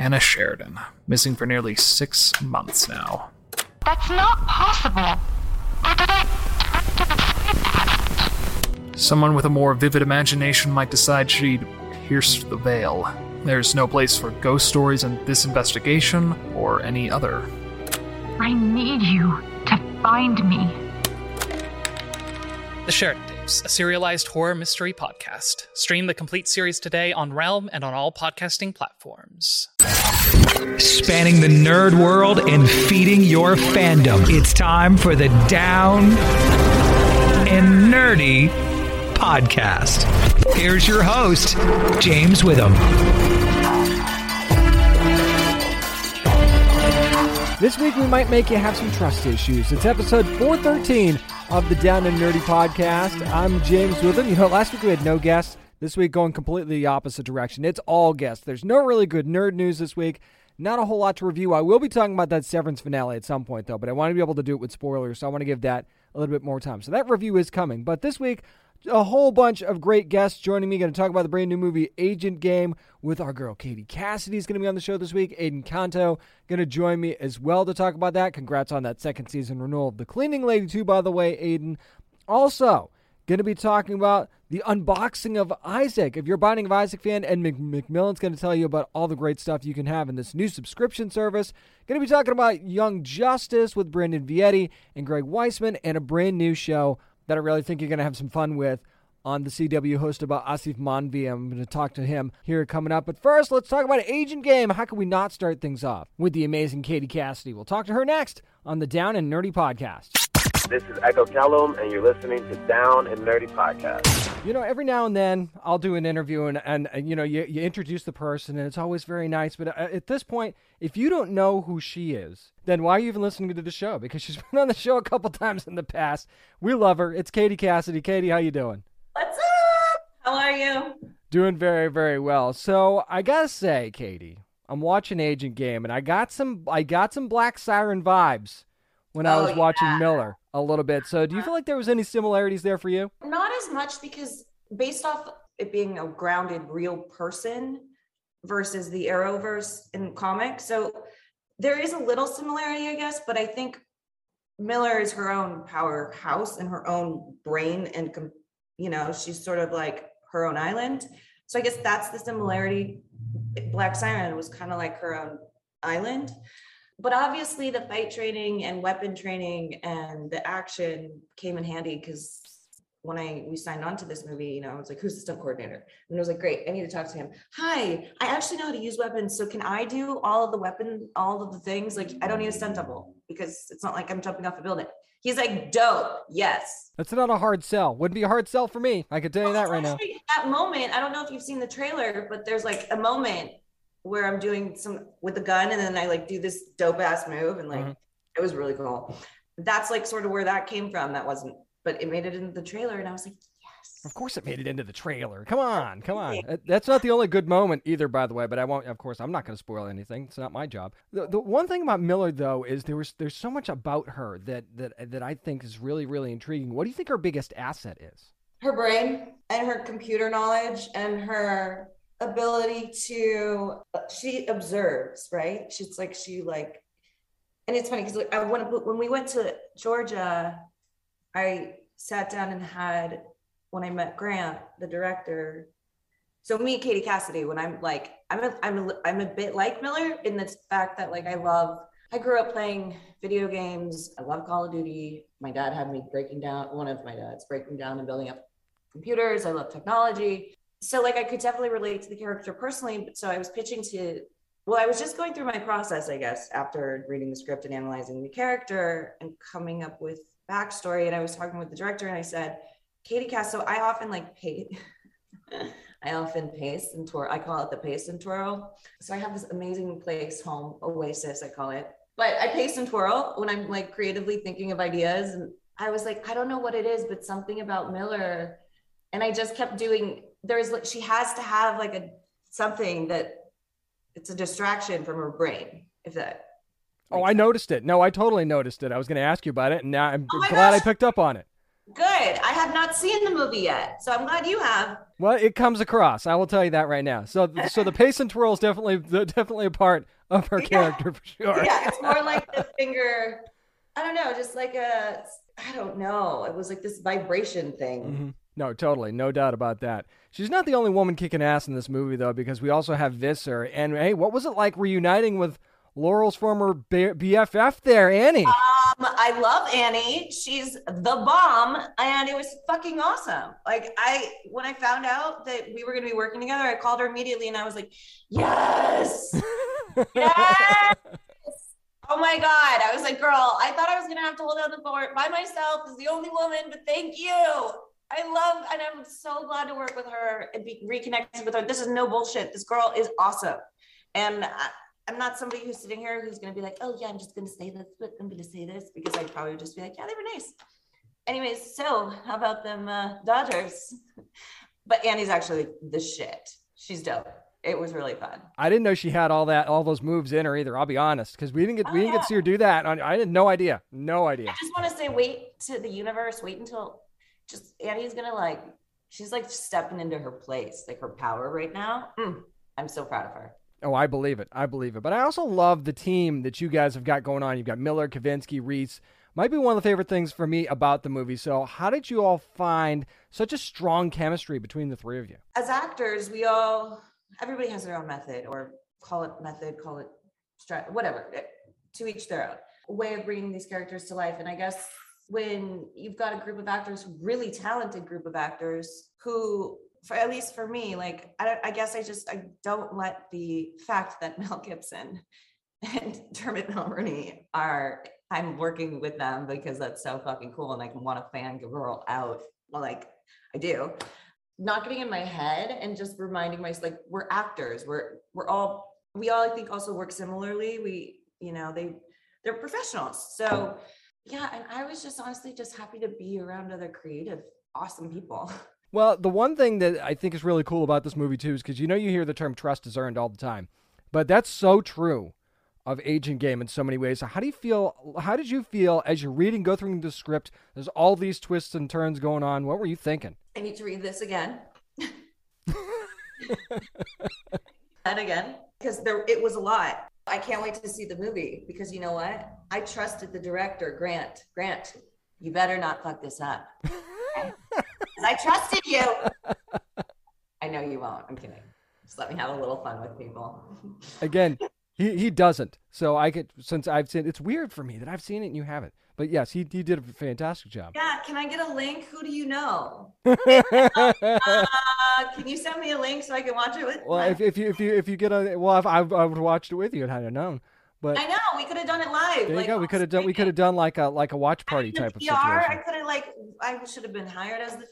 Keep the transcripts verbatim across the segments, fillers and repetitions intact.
Anna Sheridan, missing for nearly six months now. That's not possible. Or did I... Someone with a more vivid imagination might decide she'd pierced the veil. There's no place for ghost stories in this investigation or any other. I need you to find me. The Sheridan Tapes, a serialized horror mystery podcast. Stream the complete series today on Realm and on all podcasting platforms. Spanning the nerd world and feeding your fandom. It's time for the Down and Nerdy podcast. Here's your host, James Witham. This week we might make you have some trust issues. It's episode four thirteen of the Down and Nerdy podcast. I'm James Witham. You know, last week we had no guests. This week going completely the opposite direction. It's all guests. There's no really good nerd news this week. Not a whole lot to review. I will be talking about that Severance finale at some point, though, but I want to be able to do it with spoilers, so I want to give that a little bit more time. So that review is coming. But this week, a whole bunch of great guests joining me. Going to talk about the brand new movie Agent Game with our girl Katie Cassidy is going to be on the show this week. Aiden Canto going to join me as well to talk about that. Congrats on that second season renewal of The Cleaning Lady too, by the way, Aiden. Also, going to be talking about the unboxing of Isaac. If you're a Binding of Isaac fan, Ed McMillan's going to tell you about all the great stuff you can have in this new subscription service. Going to be talking about Young Justice with Brandon Vietti and Greg Weisman, and a brand new show that I really think you're going to have some fun with on the C W, hosted by Asif Manvi. I'm going to talk to him here coming up. But first, let's talk about Agent Game. How can we not start things off with the amazing Katie Cassidy? We'll talk to her next on the Down and Nerdy podcast. This is Echo Callum, and you're listening to Down and Nerdy Podcast. You know, every now and then I'll do an interview, and, and, and you know, you, you introduce the person, and it's always very nice. But at this point, if you don't know who she is, then why are you even listening to the show? Because she's been on the show a couple times in the past. We love her. It's Katie Cassidy. Katie, how you doing? What's up? How are you? Doing very, very well. So I gotta say, Katie, I'm watching Agent Game, and I got some, I got some Black Siren vibes when I Oh, was watching yeah. Miller a little bit. So do you feel like there was any similarities there for you? Not as much, because based off it being a grounded real person versus the Arrowverse in comics, so there is a little similarity, I guess, but I think Miller is her own powerhouse and her own brain, and you know, she's sort of like her own island. So I guess that's the similarity. Black Siren was kind of like her own island. But obviously the fight training and weapon training and the action came in handy, because when I we signed on to this movie, you know, I was like, who's the stunt coordinator? And I was like, great, I need to talk to him. Hi, I actually know how to use weapons. So can I do all of the weapon, all of the things? Like, I don't need a stunt double, because it's not like I'm jumping off a building. He's like, dope, yes. That's not a hard sell. Wouldn't be a hard sell for me. I could tell you Well, that right now. That moment, I don't know if you've seen the trailer, but there's like a moment where I'm doing some with the gun, and then I like do this dope ass move, and like, mm-hmm. It was really cool. That's like sort of where that came from. That wasn't, but it made it into the trailer, and I was like, yes. Of course it made it into the trailer. Come on, come on. That's not the only good moment either, by the way, but I won't, of course, I'm not going to spoil anything. It's not my job. The, the one thing about Miller, though, is there was there's so much about her that, that, that I think is really, really intriguing. What do you think her biggest asset is? Her brain and her computer knowledge and her ability to, she observes, right? She's like, she like, and it's funny because like, I went, when we went to Georgia, I sat down and had, when I met Grant, the director, so me, Katie Cassidy, when I'm like, I'm a, I'm a, I'm a bit like Miller in the fact that like, I love, I grew up playing video games. I love Call of Duty. My dad had me breaking down, one of my dads breaking down and building up computers. I love technology. So like, I could definitely relate to the character personally. But so I was pitching to, well, I was just going through my process, I guess, after reading the script and analyzing the character and coming up with backstory. And I was talking with the director, and I said, Katie Cass, so I often like pay, I often pace and twirl. I call it the pace and twirl. So I have this amazing place, home, oasis, I call it. But I pace and twirl when I'm like creatively thinking of ideas. And I was like, I don't know what it is, but something about Miller. And I just kept doing, there's like, she has to have like a, something that it's a distraction from her brain, if that. Oh, I noticed it. No, I totally noticed it. I was going to ask you about it, and now I'm Oh glad gosh. I picked up on it. Good. I have not seen the movie yet, so I'm glad you have. Well, it comes across. I will tell you that right now. So, so the pace and twirl is definitely, definitely a part of her Yeah. character for sure. Yeah, it's more like the finger. I don't know, just like a. I don't know. It was like this vibration thing. Mm-hmm. No, totally. No doubt about that. She's not the only woman kicking ass in this movie, though, because we also have Visser. And, hey, what was it like reuniting with Laurel's former B F F there, Annie? Um, I love Annie. She's the bomb. And it was fucking awesome. Like, I, when I found out that we were going to be working together, I called her immediately and I was like, yes, yes. Oh my God. I was like, girl, I thought I was going to have to hold down the fort by myself as the only woman, but thank you. I love, and I'm so glad to work with her and be reconnected with her. This is no bullshit. This girl is awesome. And I, I'm not somebody who's sitting here who's going to be like, oh yeah, I'm just going to say this, but I'm going to say this, because I'd probably just be like, yeah, they were nice. Anyways, so how about them uh, Dodgers? But Annie's actually the shit. She's dope. It was really fun. I didn't know she had all that, all those moves in her either. I'll be honest, because we didn't get, oh, we didn't yeah. get to see her do that. I had no idea, no idea. I just want to say, wait to the universe. Wait until just Annie's gonna like. She's like stepping into her place, like her power right now. Mm, I'm so proud of her. Oh, I believe it. I believe it. But I also love the team that you guys have got going on. You've got Miller, Kavinsky, Reese. Might be one of the favorite things for me about the movie. So how did you all find such a strong chemistry between the three of you? As actors, we all, everybody has their own method, or call it method, call it strat, whatever, to each their own way of bringing these characters to life. And I guess when you've got a group of actors, really talented group of actors who, for at least for me, like, I, don't, I guess I just, I don't let the fact that Mel Gibson and Dermot Mulroney are, I'm working with them because that's so fucking cool and I can want to fangirl out, well, like I do, not getting in my head and just reminding myself, like, we're actors, we're, we're all, we all, I think, also work similarly. We, you know, they, they're professionals. So yeah, and I was just honestly just happy to be around other creative, awesome people. Well, the one thing that I think is really cool about this movie, too, is because, you know, you hear the term trust is earned all the time, but that's so true of Agent Game in so many ways. So how do you feel, how did you feel as you're reading, go through the script, there's all these twists and turns going on. What were you thinking? I need to read this again. And again, because there, it was a lot. I can't wait to see the movie because you know what? I trusted the director, Grant. Grant, you better not fuck this up. I trusted you. I know you won't. I'm kidding. Just let me have a little fun with people. Again, he, he doesn't. So I could, since I've seen, it's weird for me that I've seen it and you haven't. But yes, he he did a fantastic job. Yeah, can I get a link? Who do you know? uh, can you send me a link so I can watch it with? Well, if, if you if you if you get a well, if I, I would have watched it with you, and I'd have known. But I know we could have done it live. There you like, go. We could have done we could have done like a like a watch party I mean, type of P R, situation. I could have like I should have been hired as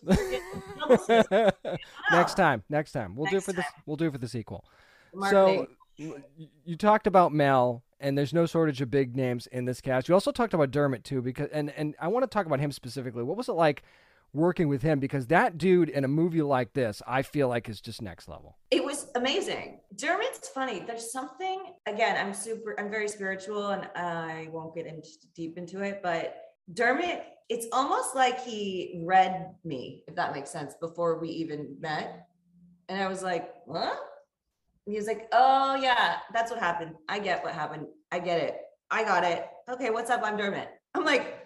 the. Next time, next time we'll Next do it for time. this. We'll do it for the sequel. Marketing. So you talked about Mel, and there's no shortage of big names in this cast. You also talked about Dermot too, because and and I want to talk about him specifically. What was it like working with him? Because that dude in a movie like this, I feel like is just next level. It was amazing. Dermot's funny. There's something, again, I'm super, I'm very spiritual and I won't get into deep into it, but Dermot, it's almost like he read me, if that makes sense, before we even met. And I was like, what? And he was like, oh yeah, that's what happened. I get what happened. I get it. I got it. Okay, what's up? I'm Dermot. I'm like,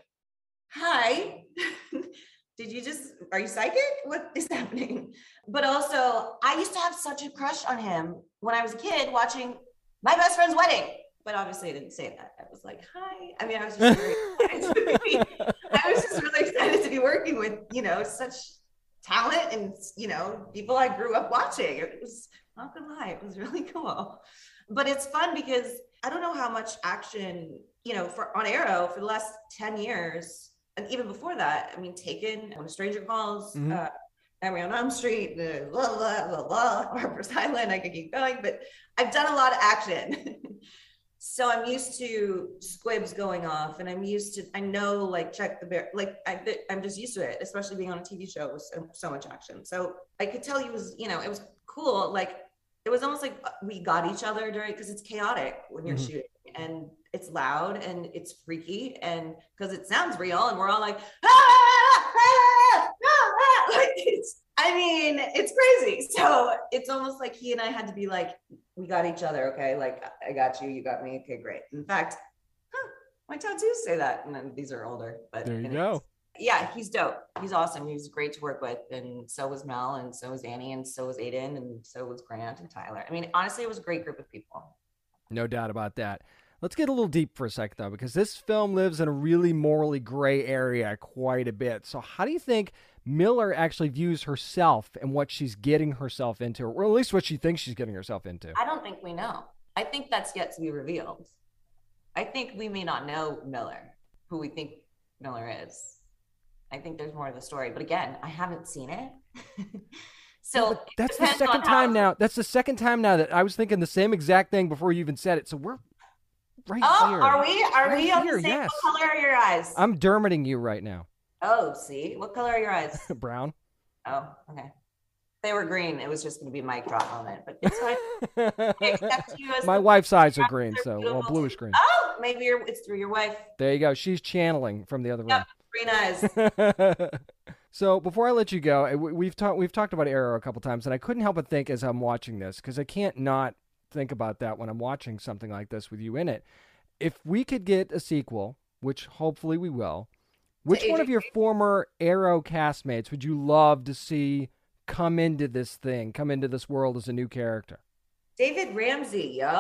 hi. Did you just, are you psychic? What is happening? But also, I used to have such a crush on him when I was a kid watching My Best Friend's Wedding. But obviously I didn't say that. I was like, hi. I mean, I was just very excited to be, I was just really excited to be working with, you know, such talent and, you know, people I grew up watching. It was, not gonna lie, it was really cool. But it's fun because I don't know how much action, you know, for on Arrow for the last ten years, and even before that, I mean, Taken, When a Stranger Calls, mm-hmm. uh, Nightmare on Elm Street, uh, blah, blah, blah, blah, Harper's Island, I could keep going, but I've done a lot of action. So I'm used to squibs going off and I'm used to, I know like Check the Bear, like I, I'm just used to it, especially being on a T V show with so, so much action. So I could tell you was, you know, it was cool. Like, it was almost like we got each other during, because it's chaotic when you're mm-hmm. shooting and it's loud and it's freaky, and because it sounds real, and we're all like, ah, ah, ah, ah. Like it's, I mean, it's crazy. So it's almost like he and I had to be like, we got each other, okay? Like, I got you, you got me, okay, great. In fact, huh, my tattoos say that, and then these are older, but there you anyways. go. Yeah, he's dope. He's awesome. He's great to work with. And so was Mel, and so was Annie, and so was Aiden, and so was Grant and Tyler. I mean, honestly, it was a great group of people. No doubt about that. Let's get a little deep for a second, though, because this film lives in a really morally gray area quite a bit. So how do you think Miller actually views herself and what she's getting herself into, or at least what she thinks she's getting herself into? I don't think we know. I think that's yet to be revealed. I think we may not know Miller, who we think Miller is. I think there's more to the story, but again, I haven't seen it. So yeah, that's the second time how... now. That's the second time now that I was thinking the same exact thing before you even said it. So we're right oh, here. Are we? Are right we on here, the same yes. What color are your eyes? I'm Dermoting you right now. Oh, see? What color are your eyes? Brown. Oh, okay. They were green. It was just going to be a mic drop moment, but it's fine. I accept you as My wife's eyes are green, so well, bluish green. Oh, maybe you're, it's through your wife. There you go. She's channeling from the other room. Yep, green eyes. So before I let you go, we've talked we've talked about Arrow a couple times, and I couldn't help but think as I'm watching this, because I can't not think about that when I'm watching something like this with you in it. If we could get a sequel, which hopefully we will, which one of your former Arrow castmates would you love to see come into this thing, come into this world as a new character? David Ramsey, yo.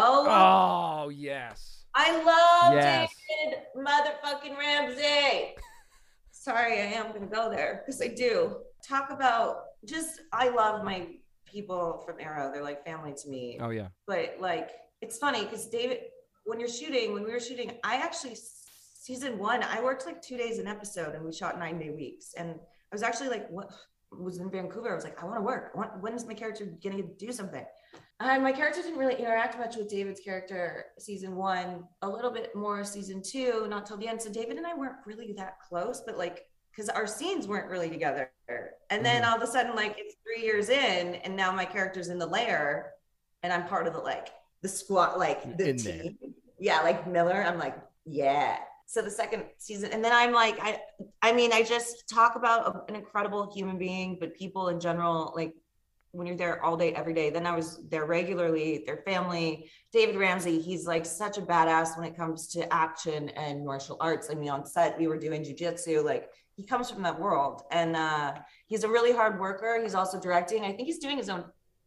Oh, yes. I love yes. David motherfucking Ramsey. Sorry, I am going to go there because I do. Talk about just, I love my people from Arrow. They're like family to me. Oh, yeah. But like, it's funny because David, when you're shooting, when we were shooting, I actually, season one, I worked like two days an episode and we shot nine day weeks. And I was actually like, what? was in Vancouver. I was like, I want to work. I want, when is my character going to do something? And my character didn't really interact much with David's character season one, a little bit more season two, not till the end. So David and I weren't really that close, but like, because our scenes weren't really together. And then all of a sudden, like it's three years in and now my character's in the lair and I'm part of the, like the squad, like the in team. there. Yeah. Like Miller. I'm like, yeah. So the second season, and then I'm like, I, I mean, I just talk about an incredible human being, but people in general, like when you're there all day, every day, then I was there regularly, their family, David Ramsey, he's like such a badass when it comes to action and martial arts. I mean, on set, we were doing jujitsu, like he comes from that world and uh, he's a really hard worker. He's also directing. I think he's doing his own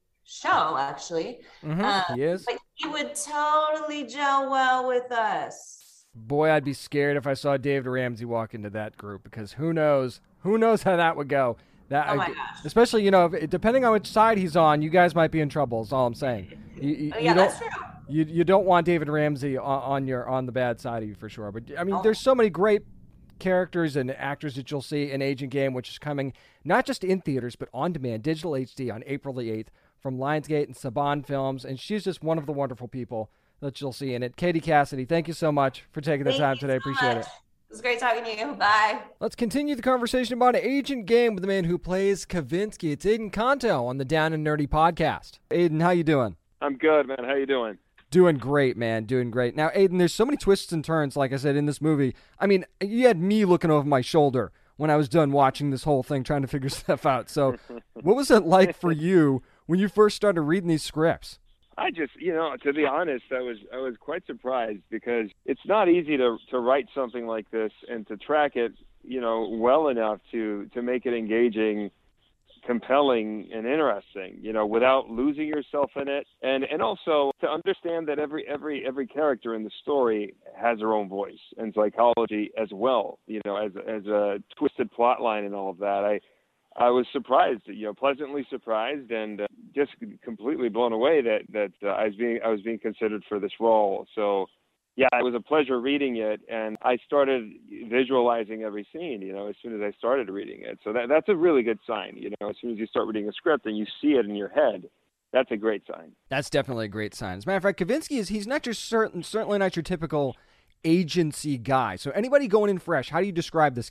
show actually. Mm-hmm. Uh, he is. But he would totally gel well with us. Boy, I'd be scared if I saw David Ramsey walk into that group because who knows, who knows how that would go. That, oh my I, gosh. Especially, you know, if, depending on which side he's on, you guys might be in trouble. Is all I'm saying. You, you, oh, yeah, you that's true. You you don't want David Ramsey on, on your on the bad side of you for sure. But I mean, oh. there's so many great characters and actors that you'll see in Agent Game, which is coming not just in theaters but on demand, digital H D on April the eighth from Lionsgate and Saban Films, and she's just one of the wonderful people that you'll see in it. Katie Cassidy, thank you so much for taking the thank time today. So Appreciate much. it. It was great talking to you. Bye. Let's continue the conversation about Agent Game with the man who plays Kavinsky. It's Aiden Kanto on the Down and Nerdy podcast. Aiden, how you doing? I'm good, man. How you doing? Doing great, man. Doing great. Now, Aiden, there's so many twists and turns, like I said, in this movie. I mean, you had me looking over my shoulder when I was done watching this whole thing, trying to figure stuff out. So what was it like for you when you first started reading these scripts? I just, you know, to be honest, I was I was quite surprised because it's not easy to to write something like this and to track it, you know, well enough to to make it engaging, compelling, and interesting, you know, without losing yourself in it, and and also to understand that every every every character in the story has their own voice and psychology as well, you know, as as a twisted plot line and all of that. I. I was surprised, you know, pleasantly surprised, and uh, just completely blown away that that uh, I was being I was being considered for this role. So, yeah, it was a pleasure reading it, and I started visualizing every scene, you know, as soon as I started reading it. So that that's a really good sign, you know. As soon as you start reading a script and you see it in your head, that's a great sign. That's definitely a great sign. As a matter of fact, Kavinsky is he's not your certain certainly not your typical agency guy. So anybody going in fresh, how do you describe this guy?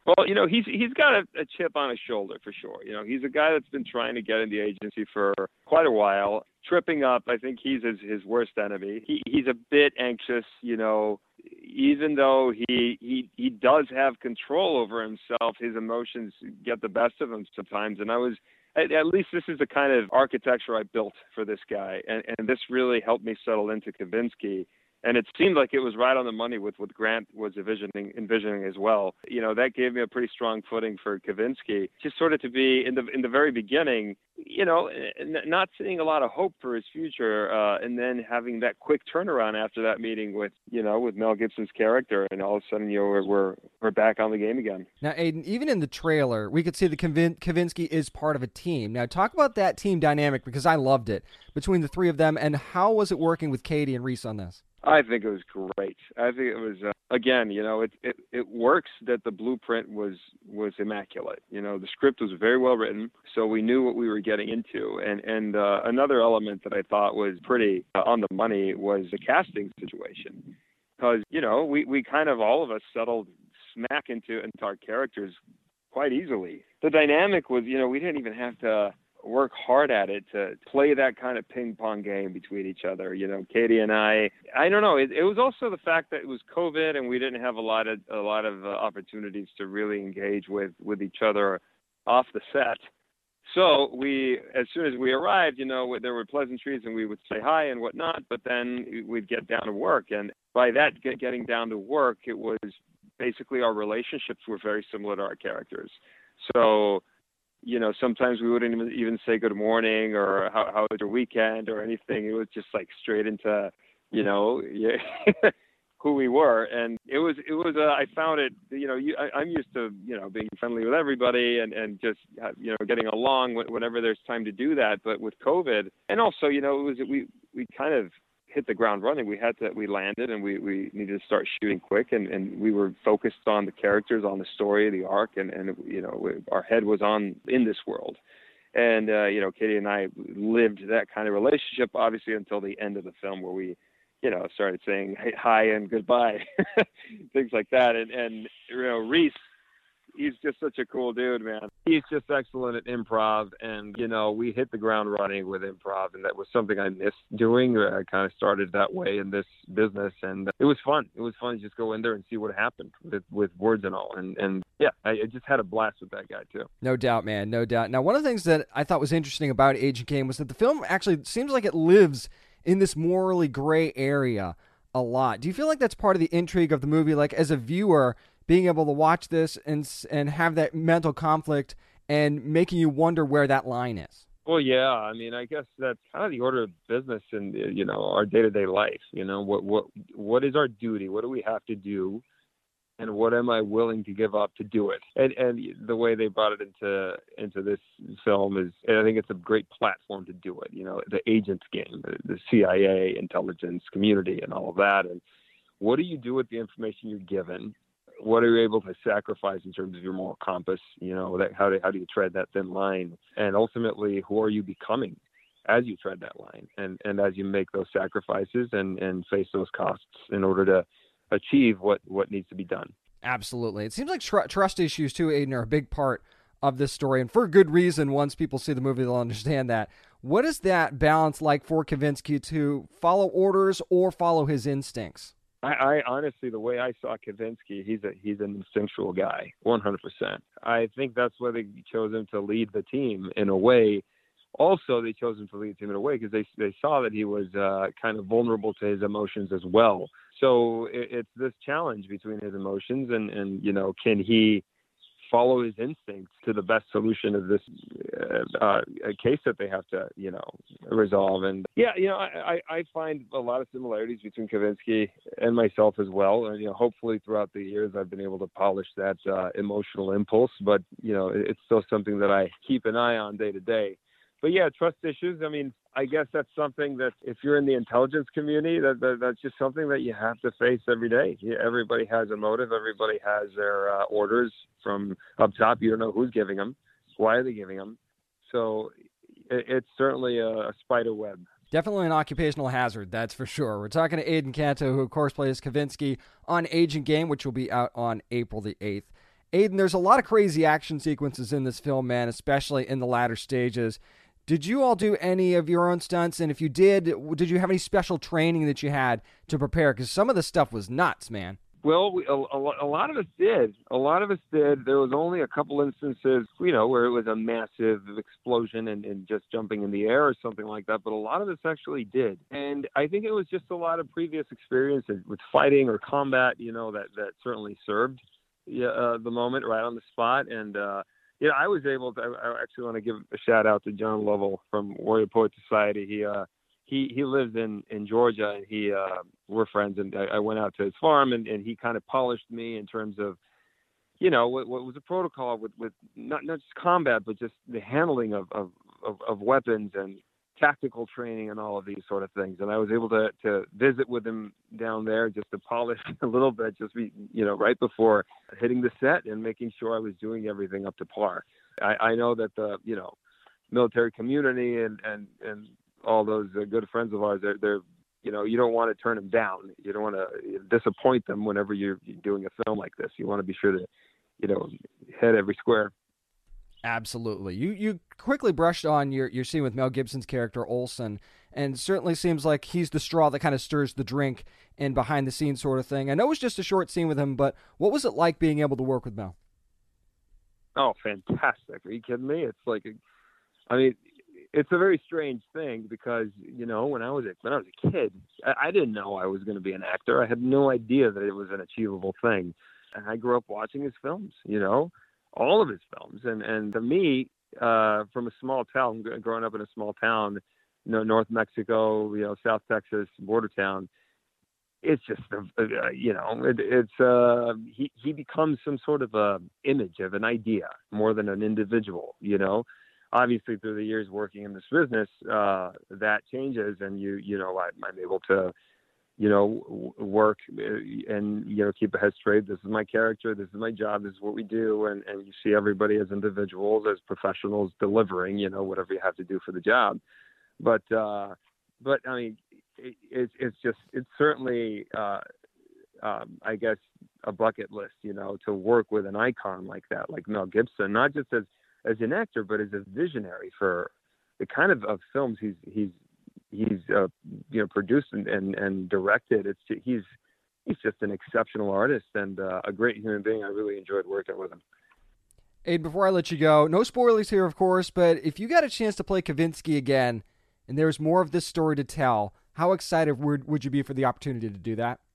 Well, you know, he's he's got a, a chip on his shoulder for sure. You know, he's a guy that's been trying to get in the agency for quite a while. Tripping up, I think he's his, his worst enemy. He he's a bit anxious, you know, even though he he he does have control over himself, his emotions get the best of him sometimes. And I was at, at least this is the kind of architecture I built for this guy, and and this really helped me settle into Kavinsky. And it seemed like it was right on the money with what Grant was envisioning, envisioning as well. You know, that gave me a pretty strong footing for Kavinsky. Just sort of to be in the in the very beginning, you know, not seeing a lot of hope for his future, uh, and then having that quick turnaround after that meeting with, you know, with Mel Gibson's character, and all of a sudden, you know, we're we're, we're back on the game again. Now, Aiden, even in the trailer, we could see that Kavin- Kavinsky is part of a team. Now, talk about that team dynamic, because I loved it between the three of them, and how was it working with Katie and Reese on this? I think it was great. I think it was, uh, again, you know, it, it, it works that the blueprint was, was immaculate. You know, the script was very well written, so we knew what we were getting into. And, and uh, another element that I thought was pretty uh, on the money was the casting situation. Because, you know, we, we kind of, all of us settled smack into, into our characters quite easily. The dynamic was, you know, we didn't even have to work hard at it to play that kind of ping pong game between each other. You know, Katie and I, I don't know. It, it was also the fact that it was COVID and we didn't have a lot of, a lot of uh, opportunities to really engage with, with each other off the set. So we, as soon as we arrived, you know, there were pleasantries and we would say hi and whatnot, but then we'd get down to work. And by that get, getting down to work, it was basically our relationships were very similar to our characters. So, you know, sometimes we wouldn't even, even say good morning or how, how was your weekend or anything. It was just like straight into, you know, yeah, who we were. And it was, it was, uh, I found it, you know, you, I, I'm used to, you know, being friendly with everybody and, and just, you know, getting along whenever there's time to do that. But with COVID, and also, you know, it was, we, we kind of hit the ground running. We had to, we landed and we, we needed to start shooting quick, and, and we were focused on the characters, on the story, the arc, and, and, you know, we, our head was on in this world. And, uh, you know, Katie and I lived that kind of relationship, obviously, until the end of the film where we, you know, started saying hi and goodbye, things like that. And, and, you know, Reese, he's just such a cool dude, man. He's just excellent at improv. And, you know, we hit the ground running with improv, and that was something I missed doing. I kind of started that way in this business, and it was fun. It was fun to just go in there and see what happened with, with words and all. And, and yeah, I, I just had a blast with that guy, too. No doubt, man. No doubt. Now, one of the things that I thought was interesting about Agent Game was that the film actually seems like it lives in this morally gray area a lot. Do you feel like that's part of the intrigue of the movie? Like, as a viewer, being able to watch this and and have that mental conflict and making you wonder where that line is. Well, yeah, I mean, I guess that's kind of the order of business in, you know, our day-to-day life. You know, what what what is our duty? What do we have to do? And what am I willing to give up to do it? And and the way they brought it into into this film is, and I think it's a great platform to do it. You know, the agent's game, the, the C I A, intelligence community, and all of that. And what do you do with the information you're given? What are you able to sacrifice in terms of your moral compass? You know, that how do how do you tread that thin line? And ultimately, who are you becoming as you tread that line? And and as you make those sacrifices and and face those costs in order to achieve what, what needs to be done. Absolutely. It seems like tr- trust issues, too, Aiden, are a big part of this story, and for good reason. Once people see the movie, they'll understand that. What is that balance like for Kavinsky to follow orders or follow his instincts? I, I honestly, the way I saw Kavinsky, he's a he's an instinctual guy, one hundred percent. I think that's why they chose him to lead the team in a way. Also, they chose him to lead the team in a way because they they saw that he was uh, kind of vulnerable to his emotions as well. So it, it's this challenge between his emotions and, and, you know, can he follow his instincts to the best solution of this uh, uh, case that they have to, you know, resolve. And yeah, you know, I, I find a lot of similarities between Kavinsky and myself as well. And, you know, hopefully throughout the years, I've been able to polish that uh, emotional impulse, but, you know, it, it's still something that I keep an eye on day to day. But yeah, trust issues. I mean, I guess that's something that if you're in the intelligence community, that, that that's just something that you have to face every day. Yeah, everybody has a motive. Everybody has their uh, orders from up top. You don't know who's giving them. Why are they giving them? So it, it's certainly a, a spider web. Definitely an occupational hazard, that's for sure. We're talking to Aiden Canto, who, of course, plays Kavinsky on Agent Game, which will be out on April the eighth. Aiden, there's a lot of crazy action sequences in this film, man, especially in the latter stages. Did you all do any of your own stunts? And if you did, did you have any special training that you had to prepare? Because some of the stuff was nuts, man. Well, we, a, a lot of us did. A lot of us did. There was only a couple instances, you know, where it was a massive explosion and, and just jumping in the air or something like that. But a lot of us actually did. And I think it was just a lot of previous experience with fighting or combat, you know, that, that certainly served uh, the moment right on the spot. And, uh, you know, I was able to, I, I actually want to give a shout out to John Lovell from Warrior Poet Society. He, uh, He he lives in, in Georgia, and he uh, we're friends. And I, I went out to his farm, and, and he kind of polished me in terms of, you know, what, what was the protocol with, with not not just combat, but just the handling of, of, of, of weapons and tactical training and all of these sort of things. And I was able to, to visit with him down there just to polish a little bit, just be, you know, right before hitting the set and making sure I was doing everything up to par. I, I know that the you know military community and and and all those uh, good friends of ours, they're, they're, you know, you don't want to turn them down. You don't want to disappoint them whenever you're doing a film like this. You want to be sure to, you know, hit every square. Absolutely. You you quickly brushed on your, your scene with Mel Gibson's character, Olsen, and certainly seems like he's the straw that kind of stirs the drink and behind the scenes sort of thing. I know it was just a short scene with him, but what was it like being able to work with Mel? Oh, fantastic. Are you kidding me? It's like, a, I mean, it's a very strange thing because, you know, when I was a, when I was a kid, I, I didn't know I was going to be an actor. I had no idea that it was an achievable thing. And I grew up watching his films, you know, all of his films. And, and to me, uh, from a small town, growing up in a small town, you know, North Mexico, you know, South Texas, border town, it's just, uh, you know, it, it's, uh, he, he becomes some sort of a image of an idea more than an individual, you know. Obviously, through the years working in this business, uh, that changes, and you, you know, I, I'm able to, you know, work and, you know, keep a head straight. This is my character. This is my job. This is what we do. And, and you see everybody as individuals, as professionals delivering, you know, whatever you have to do for the job. But, uh, but I mean, it, it's, it's just, it's certainly, uh, um, I guess, a bucket list, you know, to work with an icon like that, like Mel Gibson, not just as, as an actor, but as a visionary for the kind of, of films he's he's he's uh, you know produced and, and, and directed. It's he's he's just an exceptional artist and uh, a great human being. I really enjoyed working with him. Aiden, before I let you go, no spoilers here, of course, but if you got a chance to play Kavinsky again, and there's more of this story to tell, how excited would would you be for the opportunity to do that?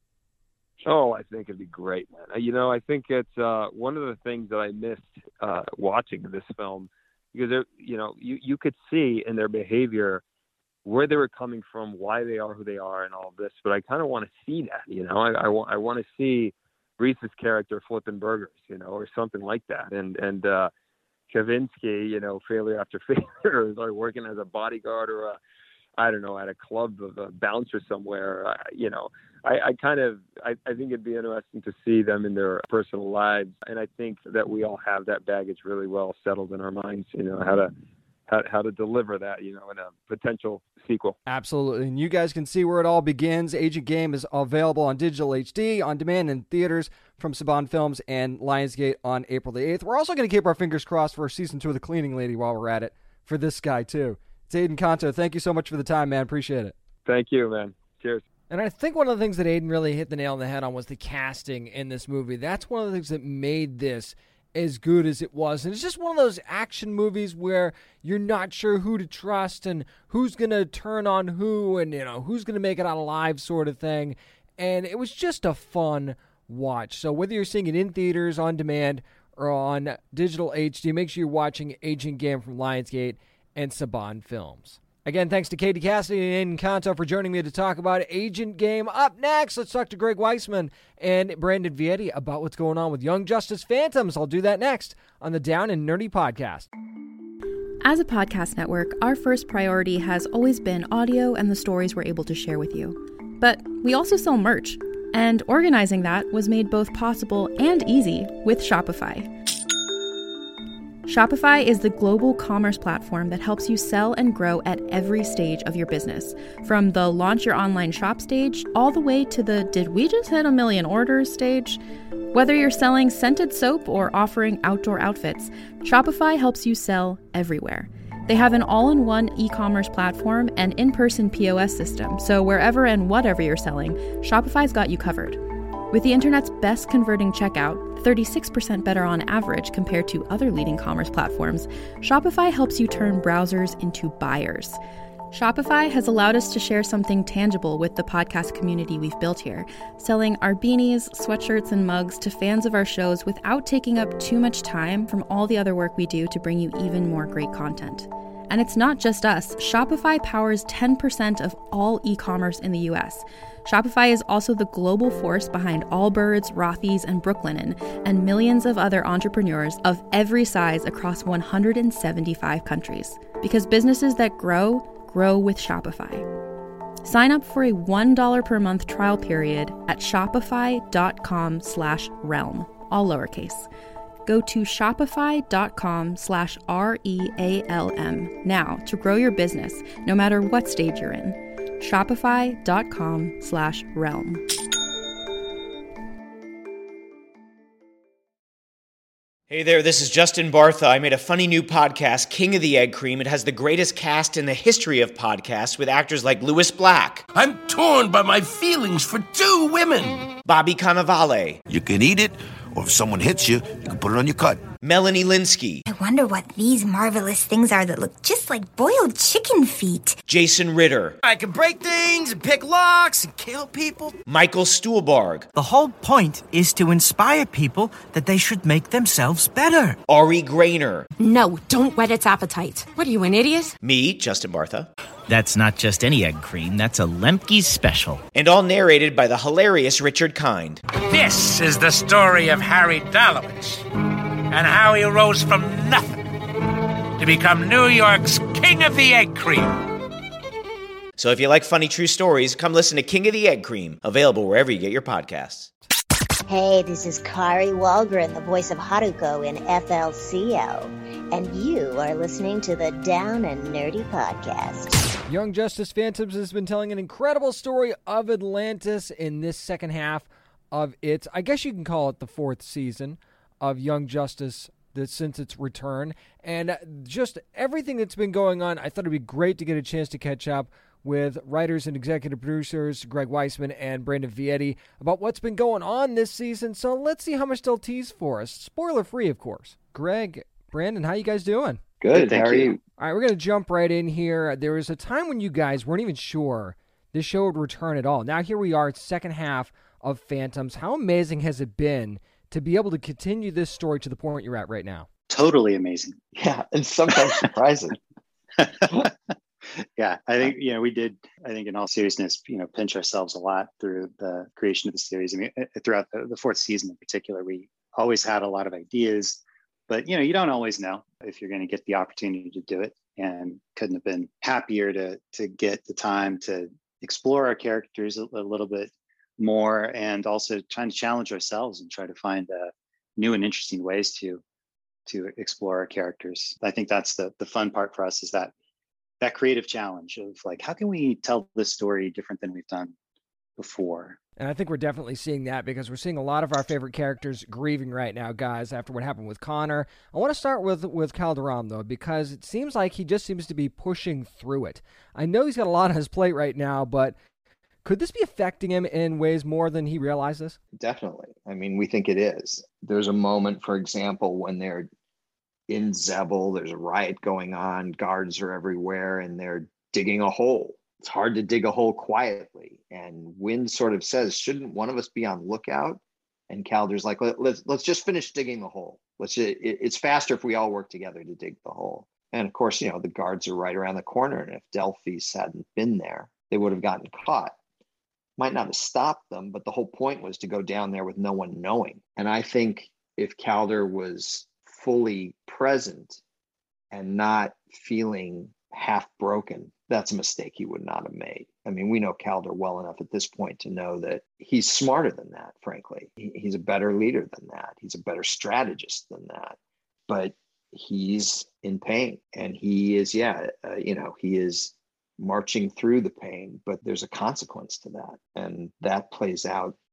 Oh, I think it'd be great, man. You know, I think it's uh, one of the things that I missed uh, watching this film, because, you know, you, you could see in their behavior where they were coming from, why they are who they are, and all of this. But I kind of want to see that, you know. I, I, I want to see Reese's character flipping burgers, you know, or something like that. And and uh, Kavinsky, you know, failure after failure, or working as a bodyguard or a, I don't know, at a club of a bouncer somewhere, uh, you know. I, I kind of, I, I think it'd be interesting to see them in their personal lives. And I think that we all have that baggage really well settled in our minds, you know, how to, how, how to deliver that, you know, in a potential sequel. Absolutely. And you guys can see where it all begins. Agent Game is available on digital H D, on demand in theaters from Saban Films and Lionsgate on April the eighth. We're also going to keep our fingers crossed for season two of The Cleaning Lady while we're at it for this guy too. It's Aiden Canto. Thank you so much for the time, man. Appreciate it. Thank you, man. Cheers. And I think one of the things that Aiden really hit the nail on the head on was the casting in this movie. That's one of the things that made this as good as it was. And it's just one of those action movies where you're not sure who to trust and who's going to turn on who and, you know, who's going to make it out alive sort of thing. And it was just a fun watch. So whether you're seeing it in theaters, on demand, or on digital H D, make sure you're watching Agent Game from Lionsgate and Saban Films. Again, thanks to Katie Cassidy and Aiden Canto for joining me to talk about Agent Game. Up next, let's talk to Greg Weisman and Brandon Vietti about what's going on with Young Justice Phantoms. I'll do that next on the Down and Nerdy podcast. As a podcast network, our first priority has always been audio and the stories we're able to share with you. But we also sell merch, and organizing that was made both possible and easy with Shopify. Shopify is the global commerce platform that helps you sell and grow at every stage of your business. From the launch your online shop stage, all the way to the did we just hit a million orders stage. Whether you're selling scented soap or offering outdoor outfits, Shopify helps you sell everywhere. They have an all-in-one e-commerce platform and in-person P O S system, so wherever and whatever you're selling, Shopify's got you covered. With the internet's best converting checkout, thirty-six percent better on average compared to other leading commerce platforms, Shopify helps you turn browsers into buyers. Shopify has allowed us to share something tangible with the podcast community we've built here, selling our beanies, sweatshirts, and mugs to fans of our shows without taking up too much time from all the other work we do to bring you even more great content. And it's not just us. Shopify powers ten percent of all e-commerce in the U S. Shopify is also the global force behind Allbirds, Rothy's, and Brooklinen, and millions of other entrepreneurs of every size across one hundred seventy-five countries. Because businesses that grow, grow with Shopify. Sign up for a one dollar per month trial period at shopify.com slash realm, all lowercase. Go to shopify.com slash R-E-A-L-M now to grow your business, no matter what stage you're in. Shopify.com slash realm. Hey there, this is Justin Bartha. I made a funny new podcast, King of the Egg Cream. It has the greatest cast in the history of podcasts with actors like Louis Black. I'm torn by my feelings for two women. Bobby Cannavale. You can eat it, or if someone hits you, you can put it on your cut. Melanie Linsky. I wonder what these marvelous things are that look just like boiled chicken feet. Jason Ritter. I can break things and pick locks and kill people. Michael Stuhlbarg. The whole point is to inspire people that they should make themselves better. Ari Grainer. No, don't whet its appetite. What are you, an idiot? Me, Justin Bartha. That's not just any egg cream, that's a Lemke's special. And all narrated by the hilarious Richard Kind. This is the story of Harry Dalowitz and how he rose from nothing to become New York's King of the Egg Cream. So if you like funny true stories, come listen to King of the Egg Cream, available wherever you get your podcasts. Hey, this is Kari Wahlgren, the voice of Haruko in F L C L, and you are listening to the Down and Nerdy Podcast. Young Justice Phantoms has been telling an incredible story of Atlantis in this second half of its, I guess you can call it the fourth season of Young Justice since its return. And just everything that's been going on, I thought it'd be great to get a chance to catch up with writers and executive producers Greg Weisman and Brandon Vietti about what's been going on this season. So let's see how much they'll tease for us. Spoiler free, of course. Greg, Brandon, how you guys doing? Good. How are you? All right, we're going to jump right in here. There was a time when you guys weren't even sure this show would return at all. Now here we are, it's second half of Phantoms. How amazing has it been to be able to continue this story to the point you're at right now? Totally amazing. Yeah, and sometimes surprising. Yeah, I think, you know, we did, I think in all seriousness, you know, pinch ourselves a lot through the creation of the series. I mean, throughout the, the fourth season in particular, we always had a lot of ideas, but, you know, you don't always know if you're going to get the opportunity to do it, and couldn't have been happier to to get the time to explore our characters a, a little bit more, and also trying to challenge ourselves and try to find uh, new and interesting ways to to explore our characters. I think that's the the fun part for us, is that that creative challenge of like, how can we tell this story different than we've done before? And I think we're definitely seeing that, because we're seeing a lot of our favorite characters grieving right now, guys, after what happened with Connor. I want to start with, with Calderon, though, because it seems like he just seems to be pushing through it. I know he's got a lot on his plate right now, but could this be affecting him in ways more than he realizes? Definitely. I mean, we think it is. There's a moment, for example, when they're in Zebel, there's a riot going on, guards are everywhere, and they're digging a hole. It's hard to dig a hole quietly. And Wynn sort of says, shouldn't one of us be on lookout? And Calder's like, Let, let's let's just finish digging the hole. Let's just, it, it's faster if we all work together to dig the hole. And of course, you know, the guards are right around the corner. And if Delphis hadn't been there, they would have gotten caught. Might not have stopped them, but the whole point was to go down there with no one knowing. And I think if Calder was fully present and not feeling half broken, that's a mistake he would not have made. I mean, we know Calder well enough at this point to know that he's smarter than that, frankly. He, he's a better leader than that. He's a better strategist than that. But he's in pain, and he is, yeah, uh, you know, he is marching through the pain, but there's a consequence to that. And that plays out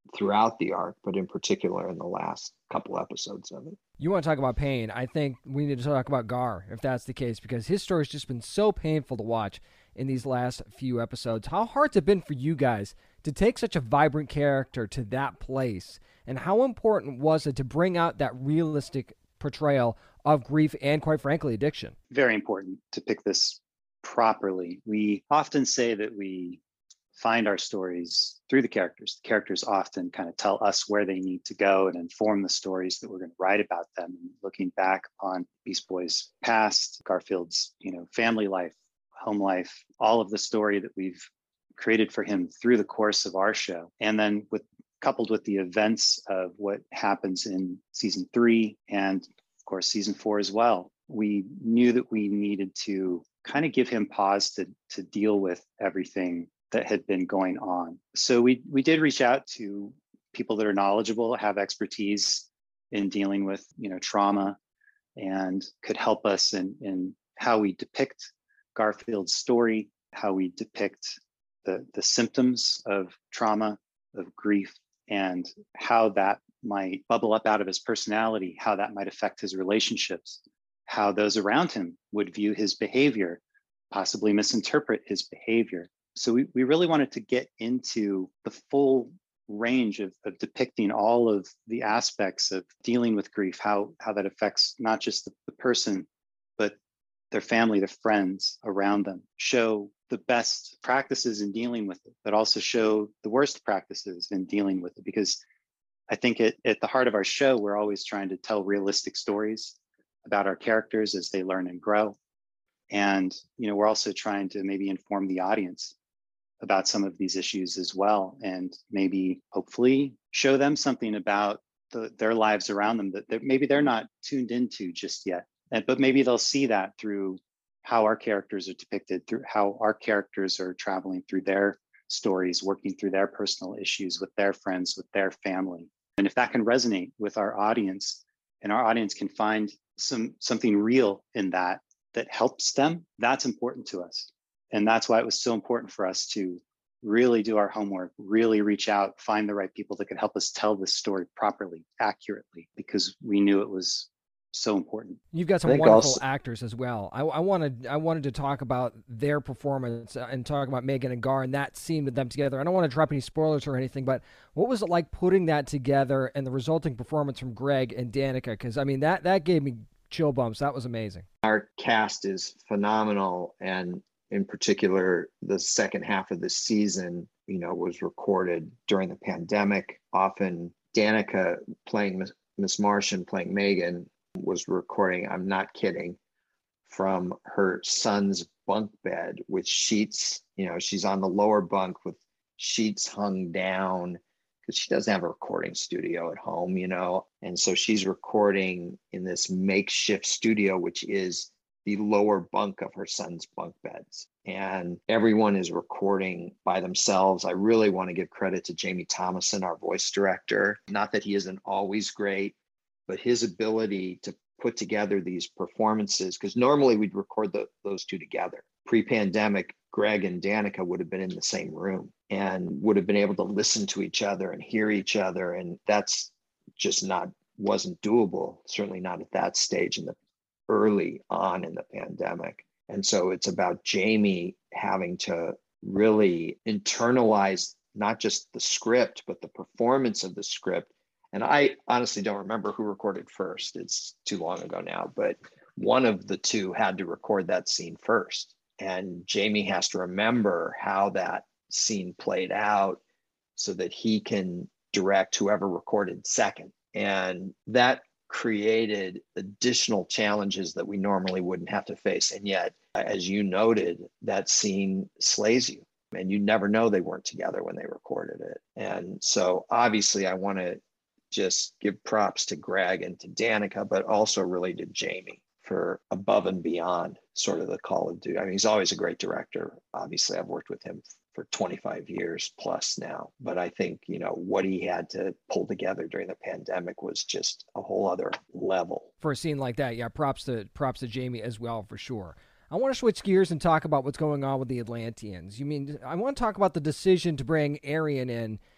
throughout the arc, but in particular in the last couple episodes of it. You want to talk about pain? I think we need to talk about Gar, if that's the case, because his story's just been so painful to watch in these last few episodes. How hard's it been for you guys to take such a vibrant character to that place, and how important was it to bring out that realistic portrayal of grief and, quite frankly, addiction? Very important to pick this properly. We often say that we find our stories through the characters. The characters often kind of tell us where they need to go and inform the stories that we're going to write about them. And looking back on Beast Boy's past, Garfield's, you know, family life, home life, all of the story that we've created for him through the course of our show. And then with coupled with the events of what happens in season three and of course season four as well, we knew that we needed to kind of give him pause to to deal with everything that had been going on. So we we did reach out to people that are knowledgeable, have expertise in dealing with, you know, trauma, and could help us in, in how we depict Garfield's story, how we depict the, the symptoms of trauma, of grief, and how that might bubble up out of his personality, how that might affect his relationships, how those around him would view his behavior, possibly misinterpret his behavior. So we, we really wanted to get into the full range of, of depicting all of the aspects of dealing with grief, how, how that affects not just the, the person, but their family, their friends around them, show the best practices in dealing with it, but also show the worst practices in dealing with it. Because I think it, at the heart of our show, we're always trying to tell realistic stories about our characters as they learn and grow. And, you know, we're also trying to maybe inform the audience about some of these issues as well, and maybe hopefully show them something about the, their lives around them that, that maybe they're not tuned into just yet. And, but maybe they'll see that through how our characters are depicted, through how our characters are traveling through their stories, working through their personal issues with their friends, with their family. And if that can resonate with our audience, and our audience can find some something real in that that helps them, that's important to us. And that's why it was so important for us to really do our homework, really reach out, find the right people that could help us tell this story properly, accurately, because we knew it was so important. You've got some wonderful also, actors as well. I, I wanted I wanted to talk about their performance and talk about Megan and Gar and that scene with them together. I don't want to drop any spoilers or anything, but what was it like putting that together and the resulting performance from Greg and Danica? Because, I mean, that, that gave me chill bumps. That was amazing. Our cast is phenomenal, and in particular, the second half of the season, you know, was recorded during the pandemic. Often Danica playing Miss, Miss Martian, playing Megan, was recording, I'm not kidding, from her son's bunk bed with sheets. You know, she's on the lower bunk with sheets hung down because she doesn't have a recording studio at home, you know. And so she's recording in this makeshift studio, which is the lower bunk of her son's bunk beds. And everyone is recording by themselves. I really want to give credit to Jamie Thomason, our voice director. Not that he isn't always great, but his ability to put together these performances, because normally we'd record the, those two together. Pre-pandemic, Greg and Danica would have been in the same room and would have been able to listen to each other and hear each other. And that's just not, wasn't doable, certainly not at that stage in the early on in the pandemic. And so it's about Jamie having to really internalize not just the script, but the performance of the script. And I honestly don't remember who recorded first. It's too long ago now, but one of the two had to record that scene first. And Jamie has to remember how that scene played out so that he can direct whoever recorded second. And that created additional challenges that we normally wouldn't have to face. And yet, as you noted, that scene slays you. And you never know they weren't together when they recorded it. And so obviously I want to just give props to Greg and to Danica, but also really to Jamie for above and beyond sort of the Call of Duty. I mean, he's always a great director. Obviously, I've worked with him for twenty-five years plus now, but I think, you know, what he had to pull together during the pandemic was just a whole other level. For a scene like that, yeah, props to props to Jamie as well, for sure. I want to switch gears and talk about what's going on with the Atlanteans. You mean, I want to talk about the decision to bring Arian in,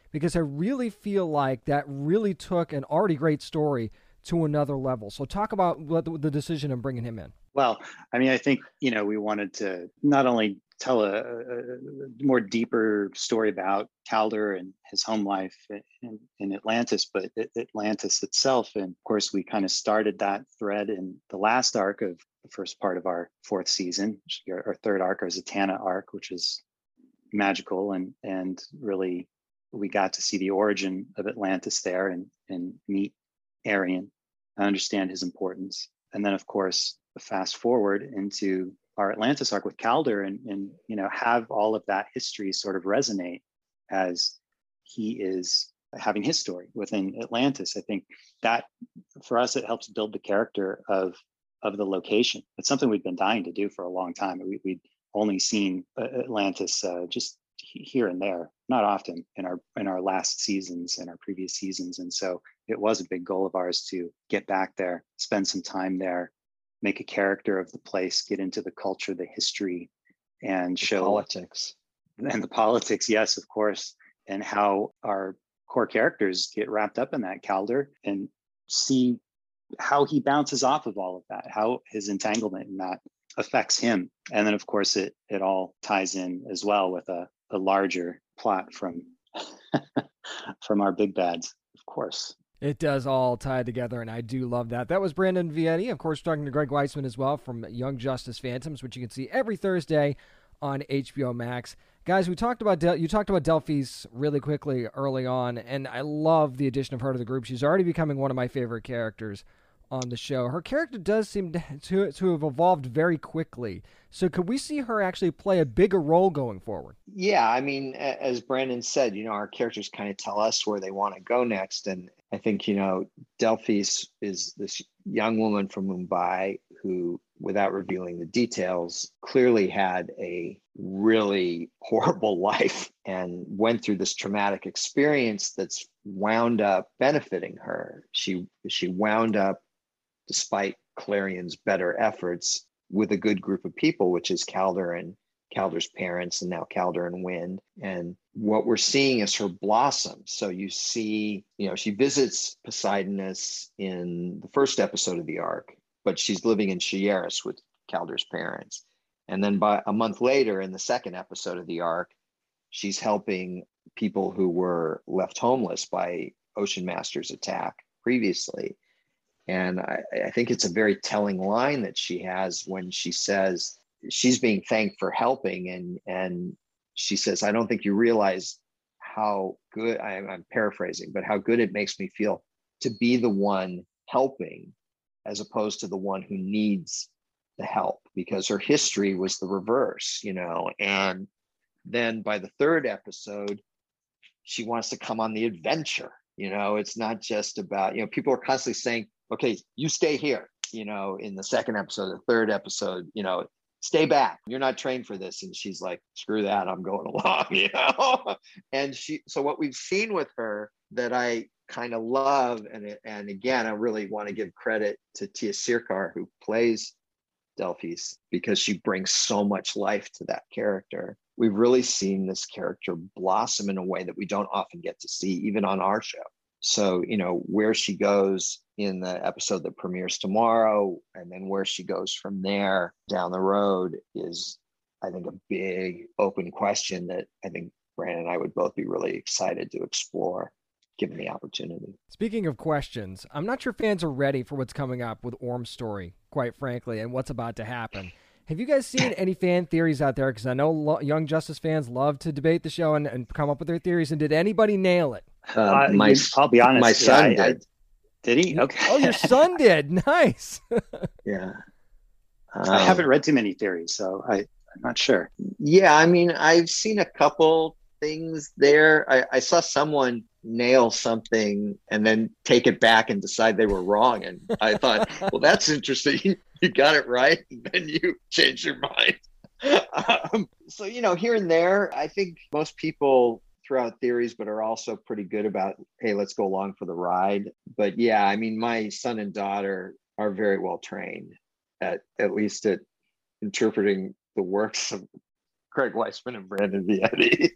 because I really feel like that really took an already great story to another level. So talk about what the, the decision of bringing him in. Well, I mean, I think, you know, we wanted to not only tell a, a more deeper story about Calder and his home life in, in Atlantis, but Atlantis itself. And of course, we kind of started that thread in the last arc of the first part of our fourth season. Our, our third arc, our Zatanna arc, which is magical. And, and really, we got to see the origin of Atlantis there and, and meet Arian, understand his importance. And then, of course, fast forward into our Atlantis arc with Calder and, and, you know, have all of that history sort of resonate as he is having his story within Atlantis. I think that for us, it helps build the character of, of the location. It's something we've been dying to do for a long time. We, we'd only seen Atlantis uh, just here and there, not often in our, in our last seasons and our previous seasons. And so it was a big goal of ours to get back there, spend some time there, make a character of the place, get into the culture, the history, and the show politics. And the politics, yes, of course, and how our core characters get wrapped up in that, Calder, and see how he bounces off of all of that, how his entanglement in that affects him. And then, of course, it it all ties in as well with a, a larger plot from from our big bads, of course. It does all tie together, and I do love that. That was Brandon Vietti. Of course, talking to Greg Weisman as well from Young Justice Phantoms, which you can see every Thursday on H B O Max. Guys, we talked about Del- you talked about Delphis really quickly early on, and I love the addition of her to the group. She's already becoming one of my favorite characters on the show. Her character does seem to, to, to have evolved very quickly. So could we see her actually play a bigger role going forward? Yeah, I mean, as Brandon said, you know, our characters kind of tell us where they want to go next. And I think, you know, Delphis is this young woman from Mumbai who, without revealing the details, clearly had a really horrible life and went through this traumatic experience that's wound up benefiting her. She she wound up, despite Clarion's better efforts, with a good group of people, which is Calder and Calder's parents, and now Calder and Wind. And what we're seeing is her blossom. So you see, you know, she visits Poseidonus in the first episode of the arc, but she's living in Sierras with Calder's parents. And then by a month later, in the second episode of the arc, she's helping people who were left homeless by Ocean Master's attack previously. And I, I think it's a very telling line that she has when she says she's being thanked for helping. And, and she says, I don't think you realize how good, I, I'm paraphrasing, but how good it makes me feel to be the one helping as opposed to the one who needs the help, because her history was the reverse, you know. And then by the third episode, she wants to come on the adventure. You know, it's not just about, you know, people are constantly saying, okay, you stay here, you know, in the second episode, the third episode, you know, stay back. You're not trained for this. And she's like, screw that, I'm going along, you know? And she, so what we've seen with her that I kind of love, and and again, I really want to give credit to Tia Sircar, who plays Delphis, because she brings so much life to that character. We've really seen this character blossom in a way that we don't often get to see, even on our show. So, you know, where she goes in the episode that premieres tomorrow, and then where she goes from there down the road is, I think, a big open question that I think Brandon and I would both be really excited to explore, given the opportunity. Speaking of questions, I'm not sure fans are ready for what's coming up with Orm's story, quite frankly, and what's about to happen. Have you guys seen any fan theories out there? Because I know lo- Young Justice fans love to debate the show and, and come up with their theories. And did anybody nail it? Uh, uh, my, I'll be honest. My son yeah, I, did. I, did he? Okay. Oh, your son did. Nice. Yeah. Um, I haven't read too many theories, so I, I'm not sure. Yeah, I mean, I've seen a couple things there. I, I saw someone nail something and then take it back and decide they were wrong. And I thought, well, that's interesting. You got it right, and then you change your mind. Um, so, you know, here and there, I think most people throw out theories, but are also pretty good about, hey, let's go along for the ride. But yeah, I mean, my son and daughter are very well trained at at least at interpreting the works of Greg Weisman and Brandon Vietti.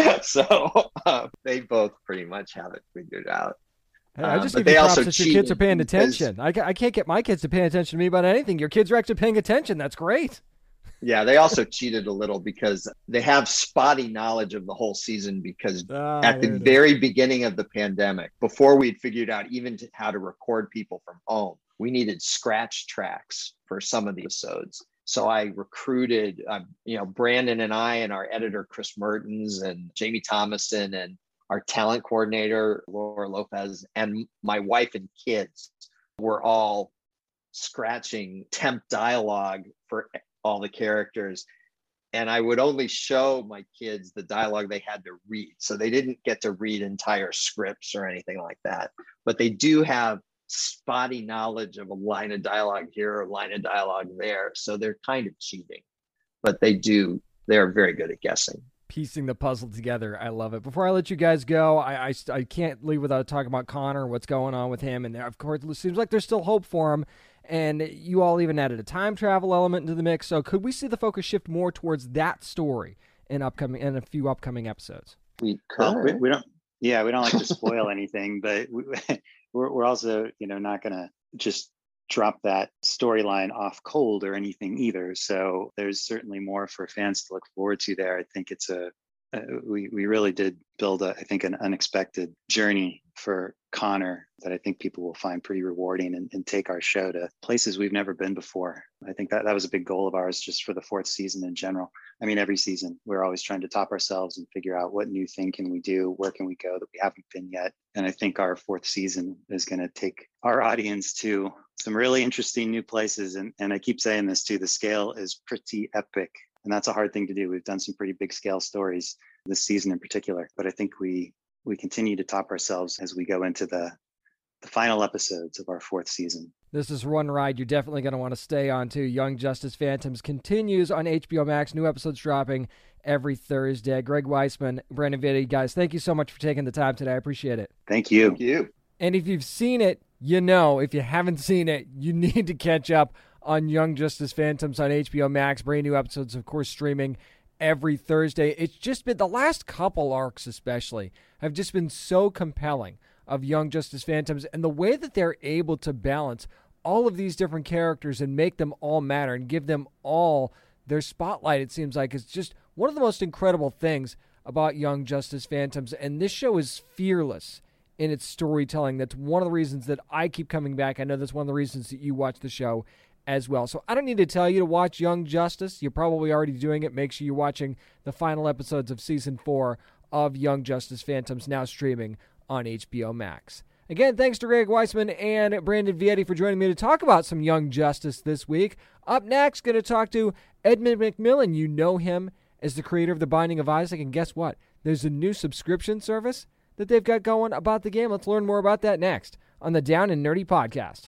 so uh, they both pretty much have it figured out. Hey, I just uh, give you props that your kids are paying attention. I, I can't get my kids to pay attention to me about anything. Your kids are actually paying attention. That's great. Yeah, they also cheated a little because they have spotty knowledge of the whole season because ah, at the very beginning of the pandemic, before we'd figured out even to, how to record people from home, we needed scratch tracks for some of the episodes. So I recruited, uh, you know, Brandon and I and our editor, Chris Mertens, and Jamie Thomason, and our talent coordinator, Laura Lopez, and my wife and kids were all scratching temp dialogue for all the characters. And I would only show my kids the dialogue they had to read. So they didn't get to read entire scripts or anything like that. But they do have spotty knowledge of a line of dialogue here or a line of dialogue there. So they're kind of cheating. But they do, they're very good at guessing. Piecing the puzzle together. I love it. Before I let you guys go, I, I, I can't leave without talking about Connor, what's going on with him. And of course, it seems like there's still hope for him. And you all even added a time travel element into the mix. So could we see the focus shift more towards that story in upcoming in a few upcoming episodes? We Well, could. we, we don't. Yeah, we don't like to spoil anything, but we, we're we're also, you know, not going to just drop that storyline off cold or anything either. So there's certainly more for fans to look forward to there. I think it's a uh, we we really did build a I think an unexpected journey for Connor that I think people will find pretty rewarding and, and take our show to places we've never been before. I think that that was a big goal of ours just for the fourth season in general. I mean, every season we're always trying to top ourselves and figure out what new thing can we do, where can we go that we haven't been yet. And I think our fourth season is going to take our audience to some really interesting new places. And, and I keep saying this too, the scale is pretty epic. And that's a hard thing to do. We've done some pretty big scale stories this season in particular, but I think we we continue to top ourselves as we go into the the final episodes of our fourth season. This is one ride you're definitely going to want to stay on too. Young Justice Phantoms continues on H B O Max. New episodes dropping every Thursday. Greg Weisman, Brandon Vietti, guys, thank you so much for taking the time today. I appreciate it. Thank you. Thank you. And if you've seen it, you know. If you haven't seen it, you need to catch up on Young Justice Phantoms on H B O Max. Brand new episodes, of course, streaming every Thursday. It's just been, the last couple arcs especially, have just been so compelling of Young Justice Phantoms and the way that they're able to balance all of these different characters and make them all matter and give them all their spotlight, it seems like. It's just one of the most incredible things about Young Justice Phantoms. And this show is fearless in its storytelling. That's one of the reasons that I keep coming back. I know that's one of the reasons that you watch the show as well. So I don't need to tell you to watch Young Justice. You're probably already doing it. Make sure you're watching the final episodes of season four of Young Justice Phantoms, now streaming on H B O Max. Again, thanks to Greg Weisman and Brandon Vietti for joining me to talk about some Young Justice this week. Up next, going to talk to Edmund McMillen. You know him as the creator of The Binding of Isaac, and guess what? There's a new subscription service that they've got going about the game. Let's learn more about that next on the Down and Nerdy podcast.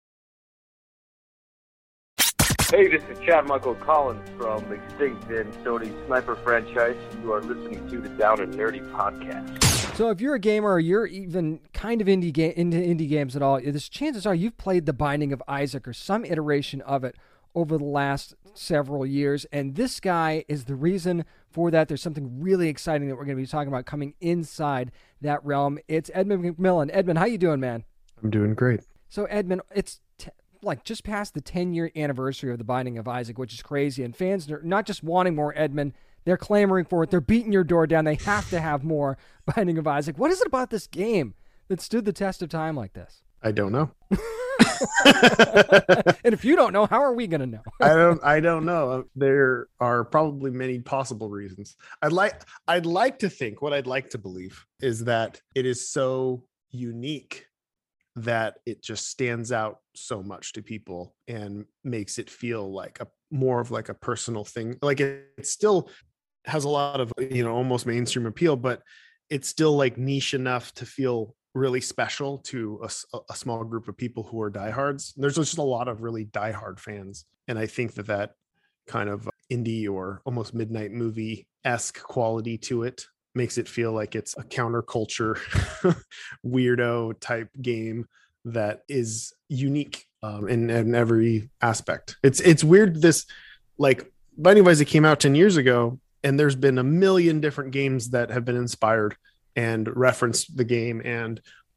Hey, this is Chad Michael Collins from Extinct and Sony Sniper franchise. You are listening to the Down and Nerdy podcast. So if you're a gamer or you're even kind of indie ga- into indie games at all, there's chances are you've played The Binding of Isaac or some iteration of it over the last several years, and this guy is the reason for that. There's something really exciting that we're going to be talking about coming inside that realm. It's Edmund McMillen. Edmund, how you doing, man? I'm doing great. So Edmund, it's t- like just past the ten-year anniversary of The Binding of Isaac, which is crazy, and fans are not just wanting more Edmund, they're clamoring for it. They're beating your door down. They have to have more Binding of Isaac. What is it about this game that stood the test of time like this? I don't know. And if you don't know, how are we going to know? I don't I don't know. There are probably many possible reasons. I'd like I'd like to think, what I'd like to believe is that it is so unique that it just stands out so much to people and makes it feel like a more of like a personal thing. Like it, it still has a lot of, you know, almost mainstream appeal, but it's still like niche enough to feel really special to a, a small group of people who are diehards. There's just a lot of really diehard fans. And I think that that kind of indie or almost midnight movie-esque quality to it makes it feel like it's a counterculture weirdo type game that is unique um, in, in every aspect. It's it's weird. This like Binding of Isaac came out ten years ago, And there's been a million different games that have been inspired and reference the game, and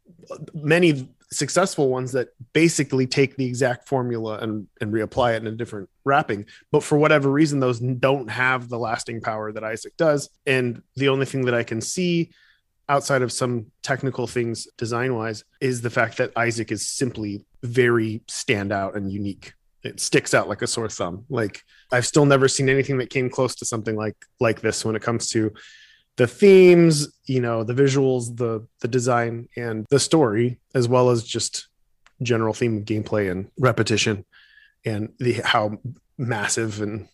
many successful ones that basically take the exact formula and, and reapply it in a different wrapping. But for whatever reason, those don't have the lasting power that Isaac does. And the only thing that I can see outside of some technical things design wise is the fact that Isaac is simply very standout and unique. It sticks out like a sore thumb. Like I've still never seen anything that came close to something like, like this when it comes to the themes, you know, the visuals, the the design, and the story, as well as just general theme of gameplay and repetition, and the how massive and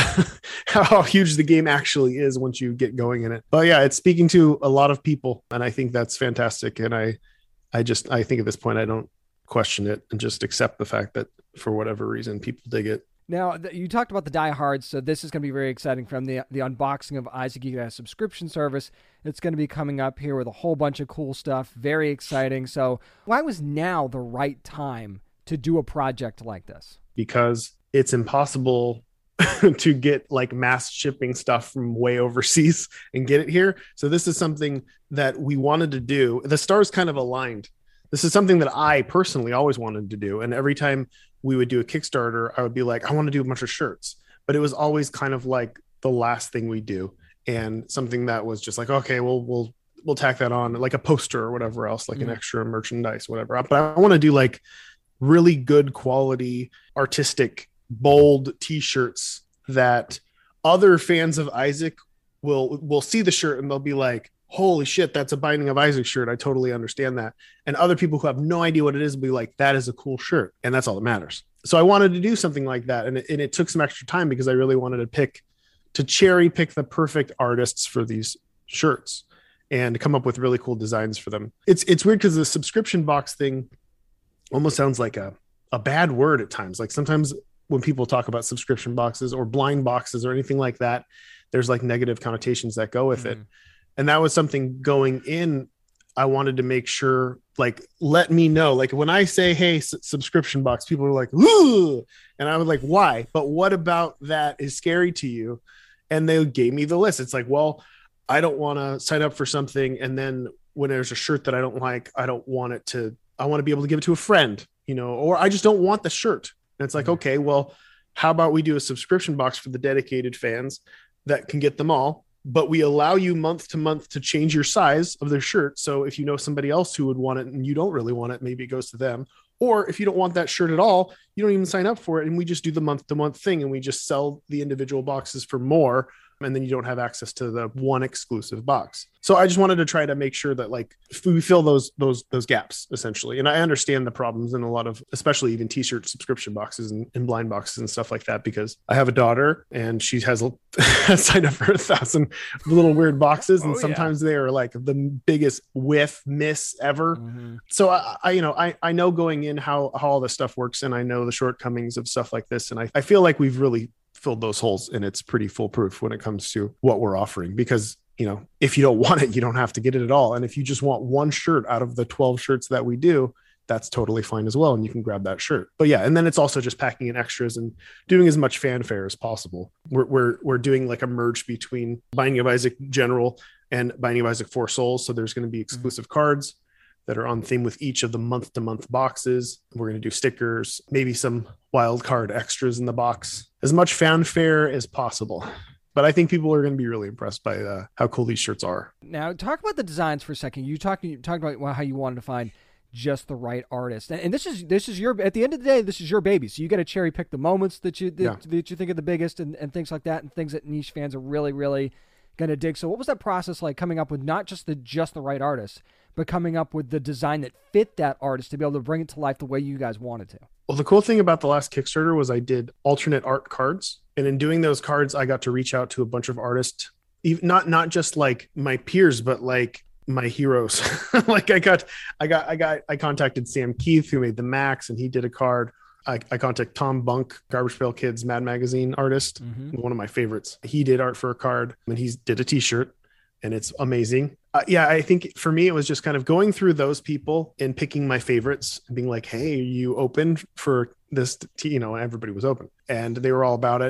how huge the game actually is once you get going in it. But yeah, it's speaking to a lot of people, and I think that's fantastic. And I, I just I think at this point I don't question it and just accept the fact that for whatever reason people dig it. Now, you talked about the diehards, so this is going to be very exciting from the the unboxing of Isaac. You got a subscription service. It's going to be coming up here with a whole bunch of cool stuff. Very exciting. So why was now the right time to do a project like this? Because it's impossible to get like mass shipping stuff from way overseas and get it here. So this is something that we wanted to do. The stars kind of aligned. This is something that I personally always wanted to do. And every time we would do a Kickstarter, I would be like, I want to do a bunch of shirts, but it was always kind of like the last thing we do. And something that was just like, okay, well, we'll, we'll tack that on like a poster or whatever else, like mm-hmm. an extra merchandise, whatever. But I want to do like really good quality, artistic, bold t-shirts that other fans of Isaac will, will see the shirt and they'll be like, holy shit, that's a Binding of Isaac shirt. I totally understand that. And other people who have no idea what it is will be like, that is a cool shirt. And that's all that matters. So I wanted to do something like that. And it, and it took some extra time because I really wanted to pick, to cherry pick the perfect artists for these shirts and come up with really cool designs for them. It's it's weird because the subscription box thing almost sounds like a, a bad word at times. Like sometimes when people talk about subscription boxes or blind boxes or anything like that, there's like negative connotations that go with mm-hmm. it. And that was something going in. I wanted to make sure, like, let me know. Like when I say, hey, s- subscription box, people are like, ooh, and I was like, why? But what about that is scary to you? And they gave me the list. It's like, well, I don't want to sign up for something. And then when there's a shirt that I don't like, I don't want it to, I want to be able to give it to a friend, you know, or I just don't want the shirt. And it's like, okay, well, how about we do a subscription box for the dedicated fans that can get them all? But we allow you month to month to change your size of their shirt. So if you know somebody else who would want it and you don't really want it, maybe it goes to them. Or if you don't want that shirt at all, you don't even sign up for it. And we just do the month to month thing and we just sell the individual boxes for more. And then you don't have access to the one exclusive box. So I just wanted to try to make sure that like we fill those those those gaps essentially. And I understand the problems in a lot of, especially even t-shirt subscription boxes and, and blind boxes and stuff like that, because I have a daughter and she has signed up for a thousand little weird boxes. And oh, sometimes yeah. they are like the biggest whiff miss ever. Mm-hmm. So I, I, you know, I, I know going in how, how all this stuff works. And I know the shortcomings of stuff like this. And I, I feel like we've really filled those holes and it's pretty foolproof when it comes to what we're offering, because you know, if you don't want it, you don't have to get it at all. And if you just want one shirt out of the twelve shirts that we do, that's totally fine as well. And you can grab that shirt. But yeah, and then it's also just packing in extras and doing as much fanfare as possible. We're we're we're doing like a merge between Binding of Isaac General and Binding of Isaac Four Souls. So there's going to be exclusive mm-hmm. cards that are on theme with each of the month to month boxes. We're going to do stickers, maybe some wild card extras in the box, as much fanfare as possible. But I think people are going to be really impressed by uh, how cool these shirts are. Now, talk about the designs for a second. You talked you talked about well, how you wanted to find just the right artist, and, and this is this is your at the end of the day, this is your baby. So you got to cherry pick the moments that you that, yeah. that you think are the biggest, and, and things like that, and things that niche fans are really really going to dig. So what was that process like, coming up with not just the just the right artist, but coming up with the design that fit that artist to be able to bring it to life the way you guys wanted to? Well, the cool thing about the last Kickstarter was I did alternate art cards. And in doing those cards, I got to reach out to a bunch of artists, even not, not just like my peers, but like my heroes. Like I got, I got, I got, I contacted Sam Keith, who made the Max, and he did a card. I, I contacted Tom Bunk, Garbage Pail Kids Mad Magazine artist, mm-hmm. one of my favorites. He did art for a card, and he did a t-shirt, and it's amazing. Uh, yeah, I think for me, it was just kind of going through those people and picking my favorites and being like, hey, are you open for this? T-? You know, everybody was open and they were all about it.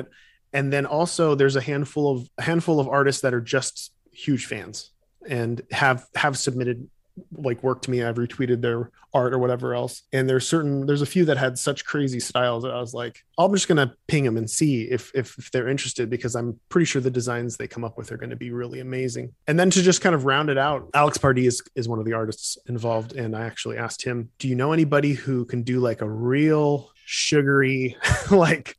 And then also there's a handful of a handful of artists that are just huge fans and have have submitted like work to me. I've retweeted their art or whatever else. And there's certain, there's a few that had such crazy styles that I was like, I'm just going to ping them and see if, if, if they're interested, because I'm pretty sure the designs they come up with are going to be really amazing. And then to just kind of round it out, Alex Pardee is, is one of the artists involved. And I actually asked him, do you know anybody who can do like a real sugary, like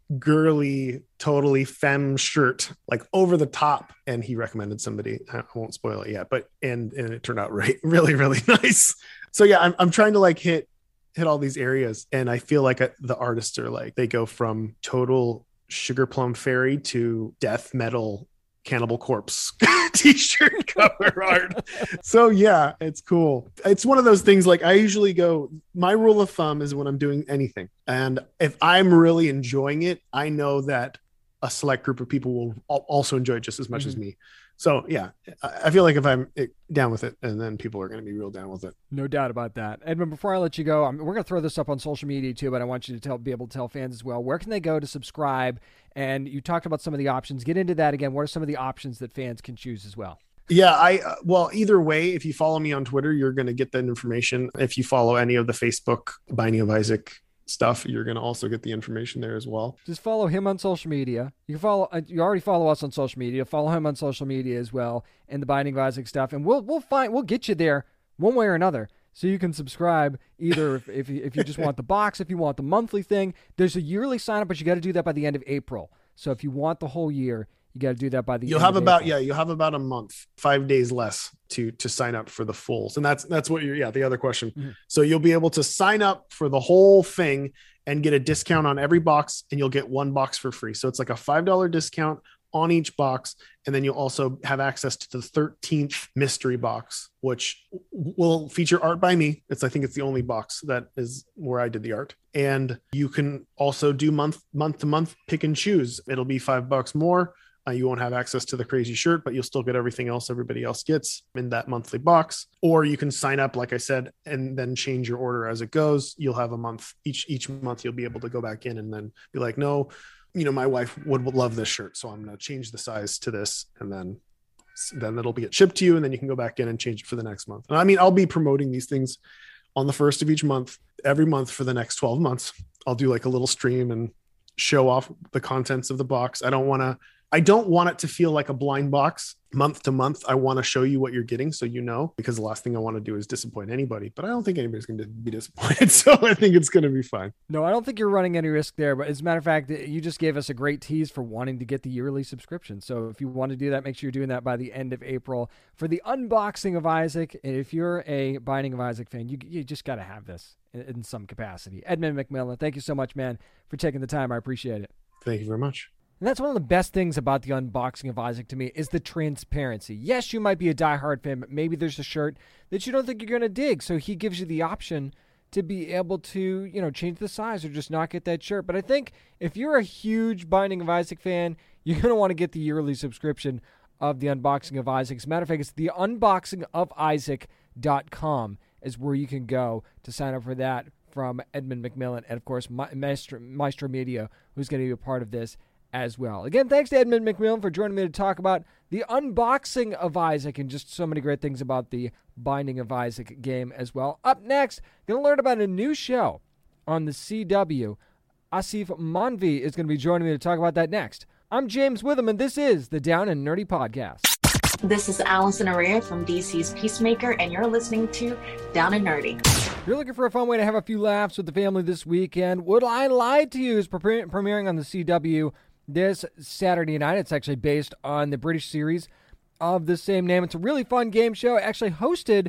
girly, totally femme shirt, like over the top? And he recommended somebody. I won't spoil it yet, but and and it turned out right, really, really nice. So yeah, I'm I'm trying to like hit hit all these areas, and I feel like the artists are like, they go from total Sugar Plum Fairy to death metal Cannibal Corpse t-shirt cover art. So yeah, it's cool. It's one of those things, like I usually go, my rule of thumb is when I'm doing anything, and if I'm really enjoying it, I know that a select group of people will also enjoy it just as much mm-hmm. as me. So yeah, I feel like if I'm down with it, and then people are going to be real down with it. No doubt about that. Edmund, before I let you go, I'm, we're going to throw this up on social media too, but I want you to tell, be able to tell fans as well, where can they go to subscribe? And you talked about some of the options. Get into that again. What are some of the options that fans can choose as well? Yeah, I, uh, well, either way, if you follow me on Twitter, you're going to get that information. If you follow any of the Facebook Binding of Isaac stuff, you're going to also get the information there as well. Just follow him on social media. You can follow, uh, you already follow us on social media. Follow him on social media as well, and the Binding of Isaac stuff. And we'll, we'll find, we'll get you there one way or another. So you can subscribe either if, if, you, if you just want the box, if you want the monthly thing. There's a yearly sign up, but you got to do that by the end of April. So if you want the whole year, you got to do that by the you'll end have of about April. yeah you'll have about a month, five days less to to sign up for the fulls. And that's that's what you're yeah the other question. Mm-hmm. So you'll be able to sign up for the whole thing and get a discount on every box, and you'll get one box for free. So it's like a five dollars discount on each box. And then you'll also have access to the thirteenth mystery box, which will feature art by me. It's, I think it's the only box that is where I did the art. And you can also do month, month to month, pick and choose. It'll be five bucks more. Uh, you won't have access to the crazy shirt, but you'll still get everything else everybody else gets in that monthly box. Or you can sign up, like I said, and then change your order as it goes. You'll have a month each, each month you'll be able to go back in and then be like, no, you know, my wife would, would love this shirt, so I'm going to change the size to this. And then, then it'll be shipped to you, and then you can go back in and change it for the next month. And I mean, I'll be promoting these things on the first of each month, every month for the next twelve months. I'll do like a little stream and show off the contents of the box. I don't want to, I don't want it to feel like a blind box month to month. I want to show you what you're getting, so you know, because the last thing I want to do is disappoint anybody, but I don't think anybody's going to be disappointed. So I think it's going to be fine. No, I don't think you're running any risk there, but as a matter of fact, you just gave us a great tease for wanting to get the yearly subscription. So if you want to do that, make sure you're doing that by the end of April for the unboxing of Isaac. And if you're a Binding of Isaac fan, you, you just got to have this in, in some capacity. Edmund McMillan, thank you so much, man, for taking the time. I appreciate it. Thank you very much. And that's one of the best things about the unboxing of Isaac to me is the transparency. Yes, you might be a diehard fan, but maybe there's a shirt that you don't think you're going to dig. So he gives you the option to be able to, you know, change the size or just not get that shirt. But I think if you're a huge Binding of Isaac fan, you're going to want to get the yearly subscription of the Unboxing of Isaac. As a matter of fact, it's the unboxing of isaac dot com is where you can go to sign up for that from Edmund McMillan and, of course, Maestro, Maestro Media, who's going to be a part of this as well. Again, thanks to Edmund McMillan for joining me to talk about the unboxing of Isaac and just so many great things about the Binding of Isaac game as well. Up next, going to learn about a new show on the C W. Asif Manvi is going to be joining me to talk about that next. I'm James Witham, and this is the Down and Nerdy Podcast. This is Allison Araya from D C's Peacemaker, and you're listening to Down and Nerdy. If you're looking for a fun way to have a few laughs with the family this weekend, Would I Lie to You is pre- premiering on the C W this Saturday night. It's actually based on the British series of the same name. It's a really fun game show, actually hosted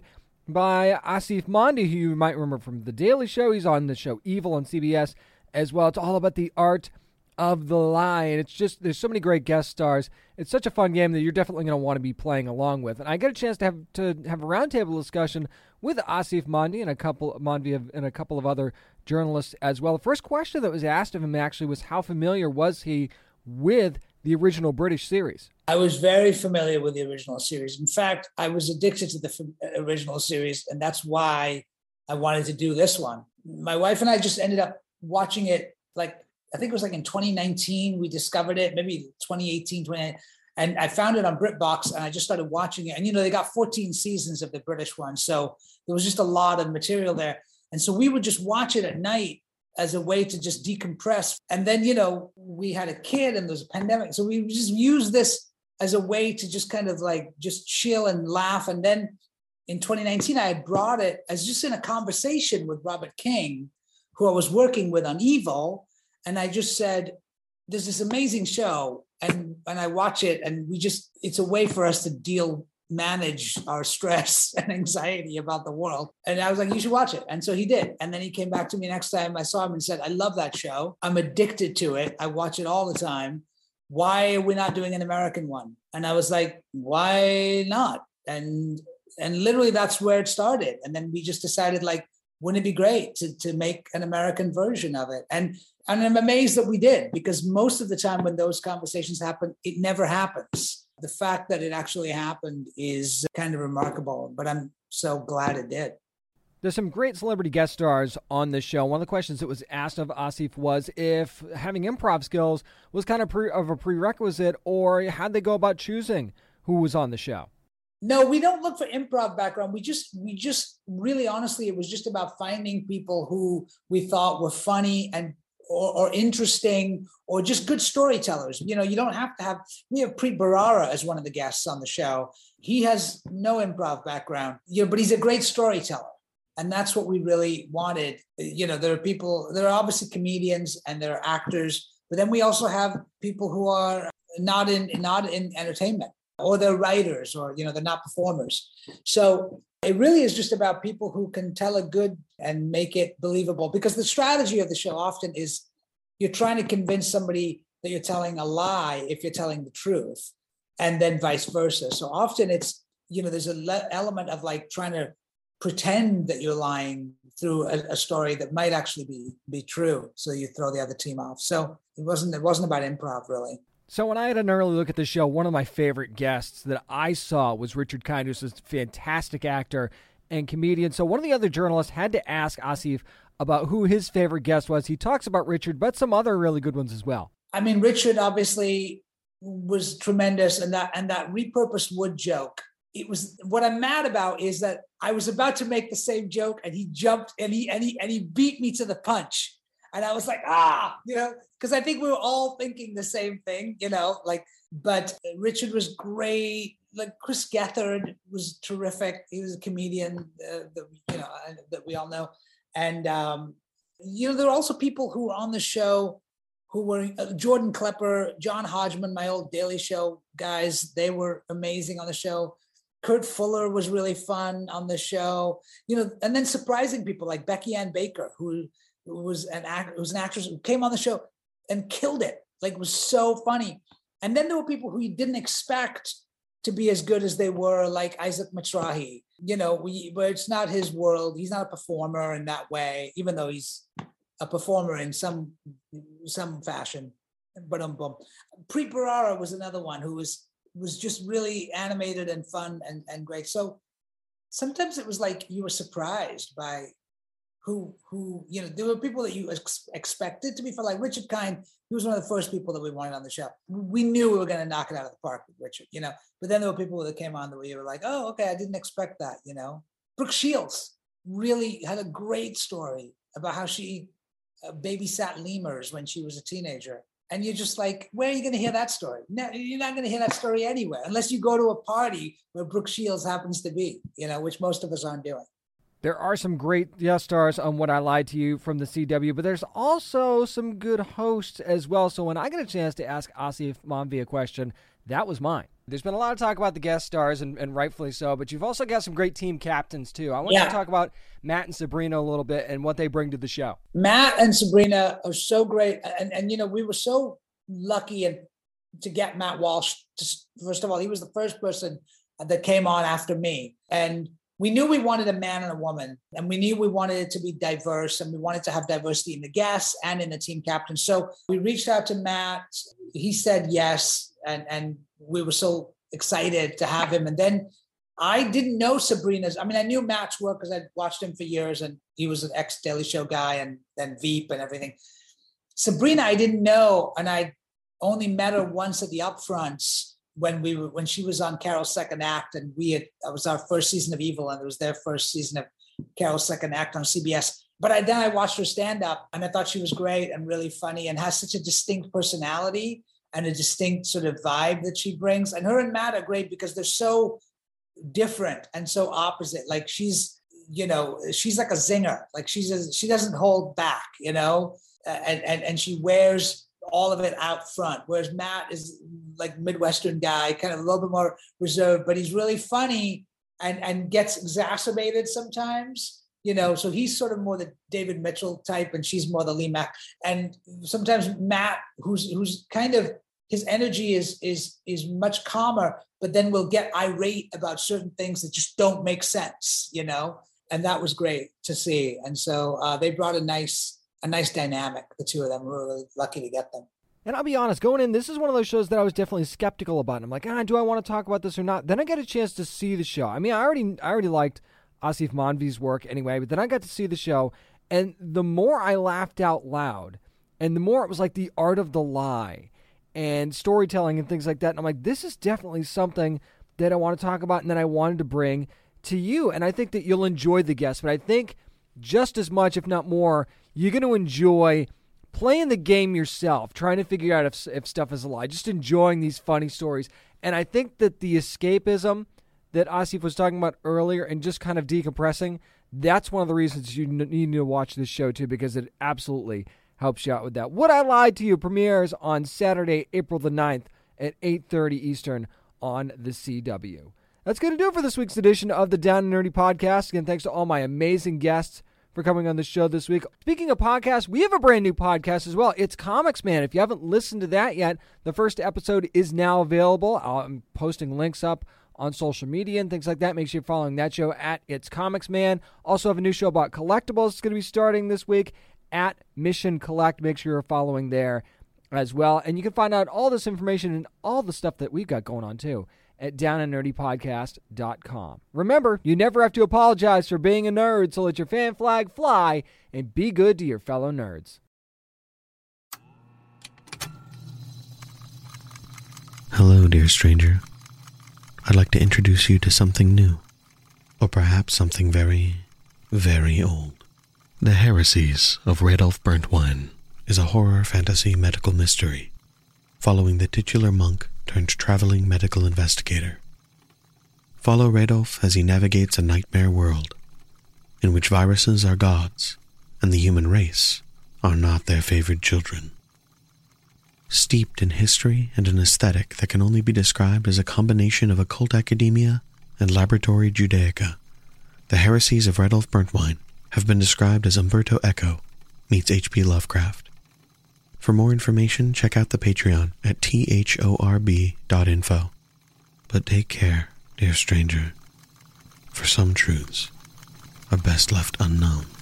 by Asif Mandi, who you might remember from The Daily Show. He's on the show Evil on C B S as well. It's all about the art of the lie, and it's just, there's so many great guest stars. It's such a fun game that you're definitely going to want to be playing along with. And I got a chance to have to have a roundtable discussion with Asif Mandi and a couple Mandi and a couple of other journalists as well. The first question that was asked of him actually was, how familiar was he with the original British series? I was very familiar with the original series. In fact, I was addicted to the f- original series, and that's why I wanted to do this one. My wife and I just ended up watching it like I think it was like in twenty nineteen, we discovered it, maybe twenty eighteen, twenty nineteen. And I found it on BritBox and I just started watching it. And, you know, they got fourteen seasons of the British one. So there was just a lot of material there. And so we would just watch it at night as a way to just decompress. And then, you know, we had a kid and there was a pandemic. So we just used this as a way to just kind of like just chill and laugh. And then in twenty nineteen, I had brought it as just in a conversation with Robert King, who I was working with on Evil. And I just said, there's this amazing show. And and I watch it and we just, it's a way for us to deal, manage our stress and anxiety about the world. And I was like, you should watch it. And so he did. And then he came back to me next time I saw him and said, I love that show. I'm addicted to it. I watch it all the time. Why are we not doing an American one? And I was like, why not? And and literally that's where it started. And then we just decided, like, wouldn't it be great to, to make an American version of it? And And I'm amazed that we did, because most of the time when those conversations happen, it never happens. The fact that it actually happened is kind of remarkable, but I'm so glad it did. There's some great celebrity guest stars on this show. One of the questions that was asked of Asif was if having improv skills was kind of pre- of a prerequisite, or how'd they go about choosing who was on the show? No, we don't look for improv background. We just, we just really, honestly, it was just about finding people who we thought were funny and Or, or interesting, or just good storytellers. You know, you don't have to have, we have Preet Bharara as one of the guests on the show. He has no improv background, you know, but he's a great storyteller. And that's what we really wanted. You know, there are people, there are obviously comedians and there are actors, but then we also have people who are not in, not in entertainment, or they're writers, or, you know, they're not performers. So it really is just about people who can tell a good and make it believable, because the strategy of the show often is you're trying to convince somebody that you're telling a lie if you're telling the truth, and then vice versa. So often it's, you know, there's an le- element of like trying to pretend that you're lying through a, a story that might actually be be true. So you throw the other team off. So it wasn't, it wasn't about improv really. So when I had an early look at the show, one of my favorite guests that I saw was Richard Kind, who's a fantastic actor and comedian. So one of the other journalists had to ask Asif about who his favorite guest was. He talks about Richard, but some other really good ones as well. I mean, Richard obviously was tremendous, and that and that repurposed wood joke. It was, what I'm mad about is that I was about to make the same joke, and he jumped and he and he and he beat me to the punch. And I was like, ah, you know, because I think we were all thinking the same thing, you know, like, but Richard was great. Like Chris Gethard was terrific. He was a comedian uh, that, you know, that we all know. And, um, you know, there are also people who were on the show who were uh, Jordan Klepper, John Hodgman, my old Daily Show guys. They were amazing on the show. Kurt Fuller was really fun on the show, you know, and then surprising people like Becky Ann Baker, who was an act, was an actress who came on the show and killed it. Like, it was so funny. And then there were people who you didn't expect to be as good as they were, like Isaac Mizrahi. You know, we, but it's not his world. He's not a performer in that way, even though he's a performer in some some fashion. But um, boom. Preet Bharara was another one who was was just really animated and fun and, and great. So sometimes it was like you were surprised by who, who, you know, there were people that you ex- expected to be for, like Richard Kind. He was one of the first people that we wanted on the show. We knew we were going to knock it out of the park with Richard, you know, but then there were people that came on that we were like, oh, okay, I didn't expect that, you know. Brooke Shields really had a great story about how she uh, babysat lemurs when she was a teenager. And you're just like, where are you going to hear that story? No, you're not going to hear that story anywhere, unless you go to a party where Brooke Shields happens to be, you know, which most of us aren't doing. There are some great guest stars on What I Lied to You from the C W, but there's also some good hosts as well. So when I get a chance to ask Asif Manvi a question, that was mine. There's been a lot of talk about the guest stars, and, and rightfully so, but you've also got some great team captains, too. I want yeah. you to talk about Matt and Sabrina a little bit and what they bring to the show. Matt and Sabrina are so great. And, and you know, we were so lucky and to get Matt Walsh. To, first of all, he was the first person that came on after me. And we knew we wanted a man and a woman, and we knew we wanted it to be diverse, and we wanted to have diversity in the guests and in the team captain. So we reached out to Matt. He said yes, and, and we were so excited to have him. And then I didn't know Sabrina's. I mean, I knew Matt's work because I'd watched him for years, and he was an ex-Daily Show guy and then Veep and everything. Sabrina, I didn't know, and I only met her once at the upfronts when we were when she was on Carol's second act, and we had that was our first season of Evil, and it was their first season of Carol's second act on C B S. But I, then I watched her stand up, and I thought she was great and really funny, and has such a distinct personality and a distinct sort of vibe that she brings. And her and Matt are great because they're so different and so opposite. Like she's, you know, she's like a zinger. Like she's a, she doesn't hold back, you know, and and and she wears all of it out front. Whereas Matt is like Midwestern guy, kind of a little bit more reserved, but he's really funny and and gets exacerbated sometimes. You know, so he's sort of more the David Mitchell type, and she's more the Lee Mack. And sometimes Matt, who's who's kind of his energy is is is much calmer, but then will get irate about certain things that just don't make sense. You know, and that was great to see. And so uh, they brought a nice a nice dynamic. The two of them, we were really lucky to get them. And I'll be honest, going in, this is one of those shows that I was definitely skeptical about. I'm like, ah, do I want to talk about this or not? Then I get a chance to see the show. I mean, I already I already liked Asif Manvi's work anyway, but then I got to see the show, and the more I laughed out loud, and the more it was like the art of the lie and storytelling and things like that. And I'm like, this is definitely something that I want to talk about and that I wanted to bring to you. And I think that you'll enjoy the guests, but I think just as much, if not more, you're going to enjoy playing the game yourself, trying to figure out if, if stuff is a lie, just enjoying these funny stories. And I think that the escapism that Asif was talking about earlier and just kind of decompressing, that's one of the reasons you need to watch this show too, because it absolutely helps you out with that. Would I Lie to You premieres on Saturday, April the ninth at eight thirty Eastern on the C W. That's going to do it for this week's edition of the Down and Nerdy Podcast. Again, thanks to all my amazing guests for coming on the show this week. Speaking of podcasts, we have a brand new podcast as well. It's Comics Man. If you haven't listened to that yet, the first episode is now available. I'm posting links up on social media and things like that. Make sure you're following that show at It's Comics Man. Also have a new show about collectibles. It's going to be starting this week at Mission Collect. Make sure you're following there as well. And you can find out all this information and all the stuff that we've got going on too at down and nerdy podcast dot com. Remember, you never have to apologize for being a nerd, so let your fan flag fly and be good to your fellow nerds. Hello, dear stranger. I'd like to introduce you to something new, or perhaps something very, very old. The Heresies of Radolf Burntwine is a horror fantasy medical mystery following the titular monk turned traveling medical investigator. Follow Radolf as he navigates a nightmare world in which viruses are gods and the human race are not their favored children. Steeped in history and an aesthetic that can only be described as a combination of occult academia and laboratory Judaica, the Heresies of Radolf Burntwine have been described as Umberto Eco meets H P Lovecraft. For more information, check out the Patreon at T H O R B dot info. But take care, dear stranger, for some truths are best left unknown.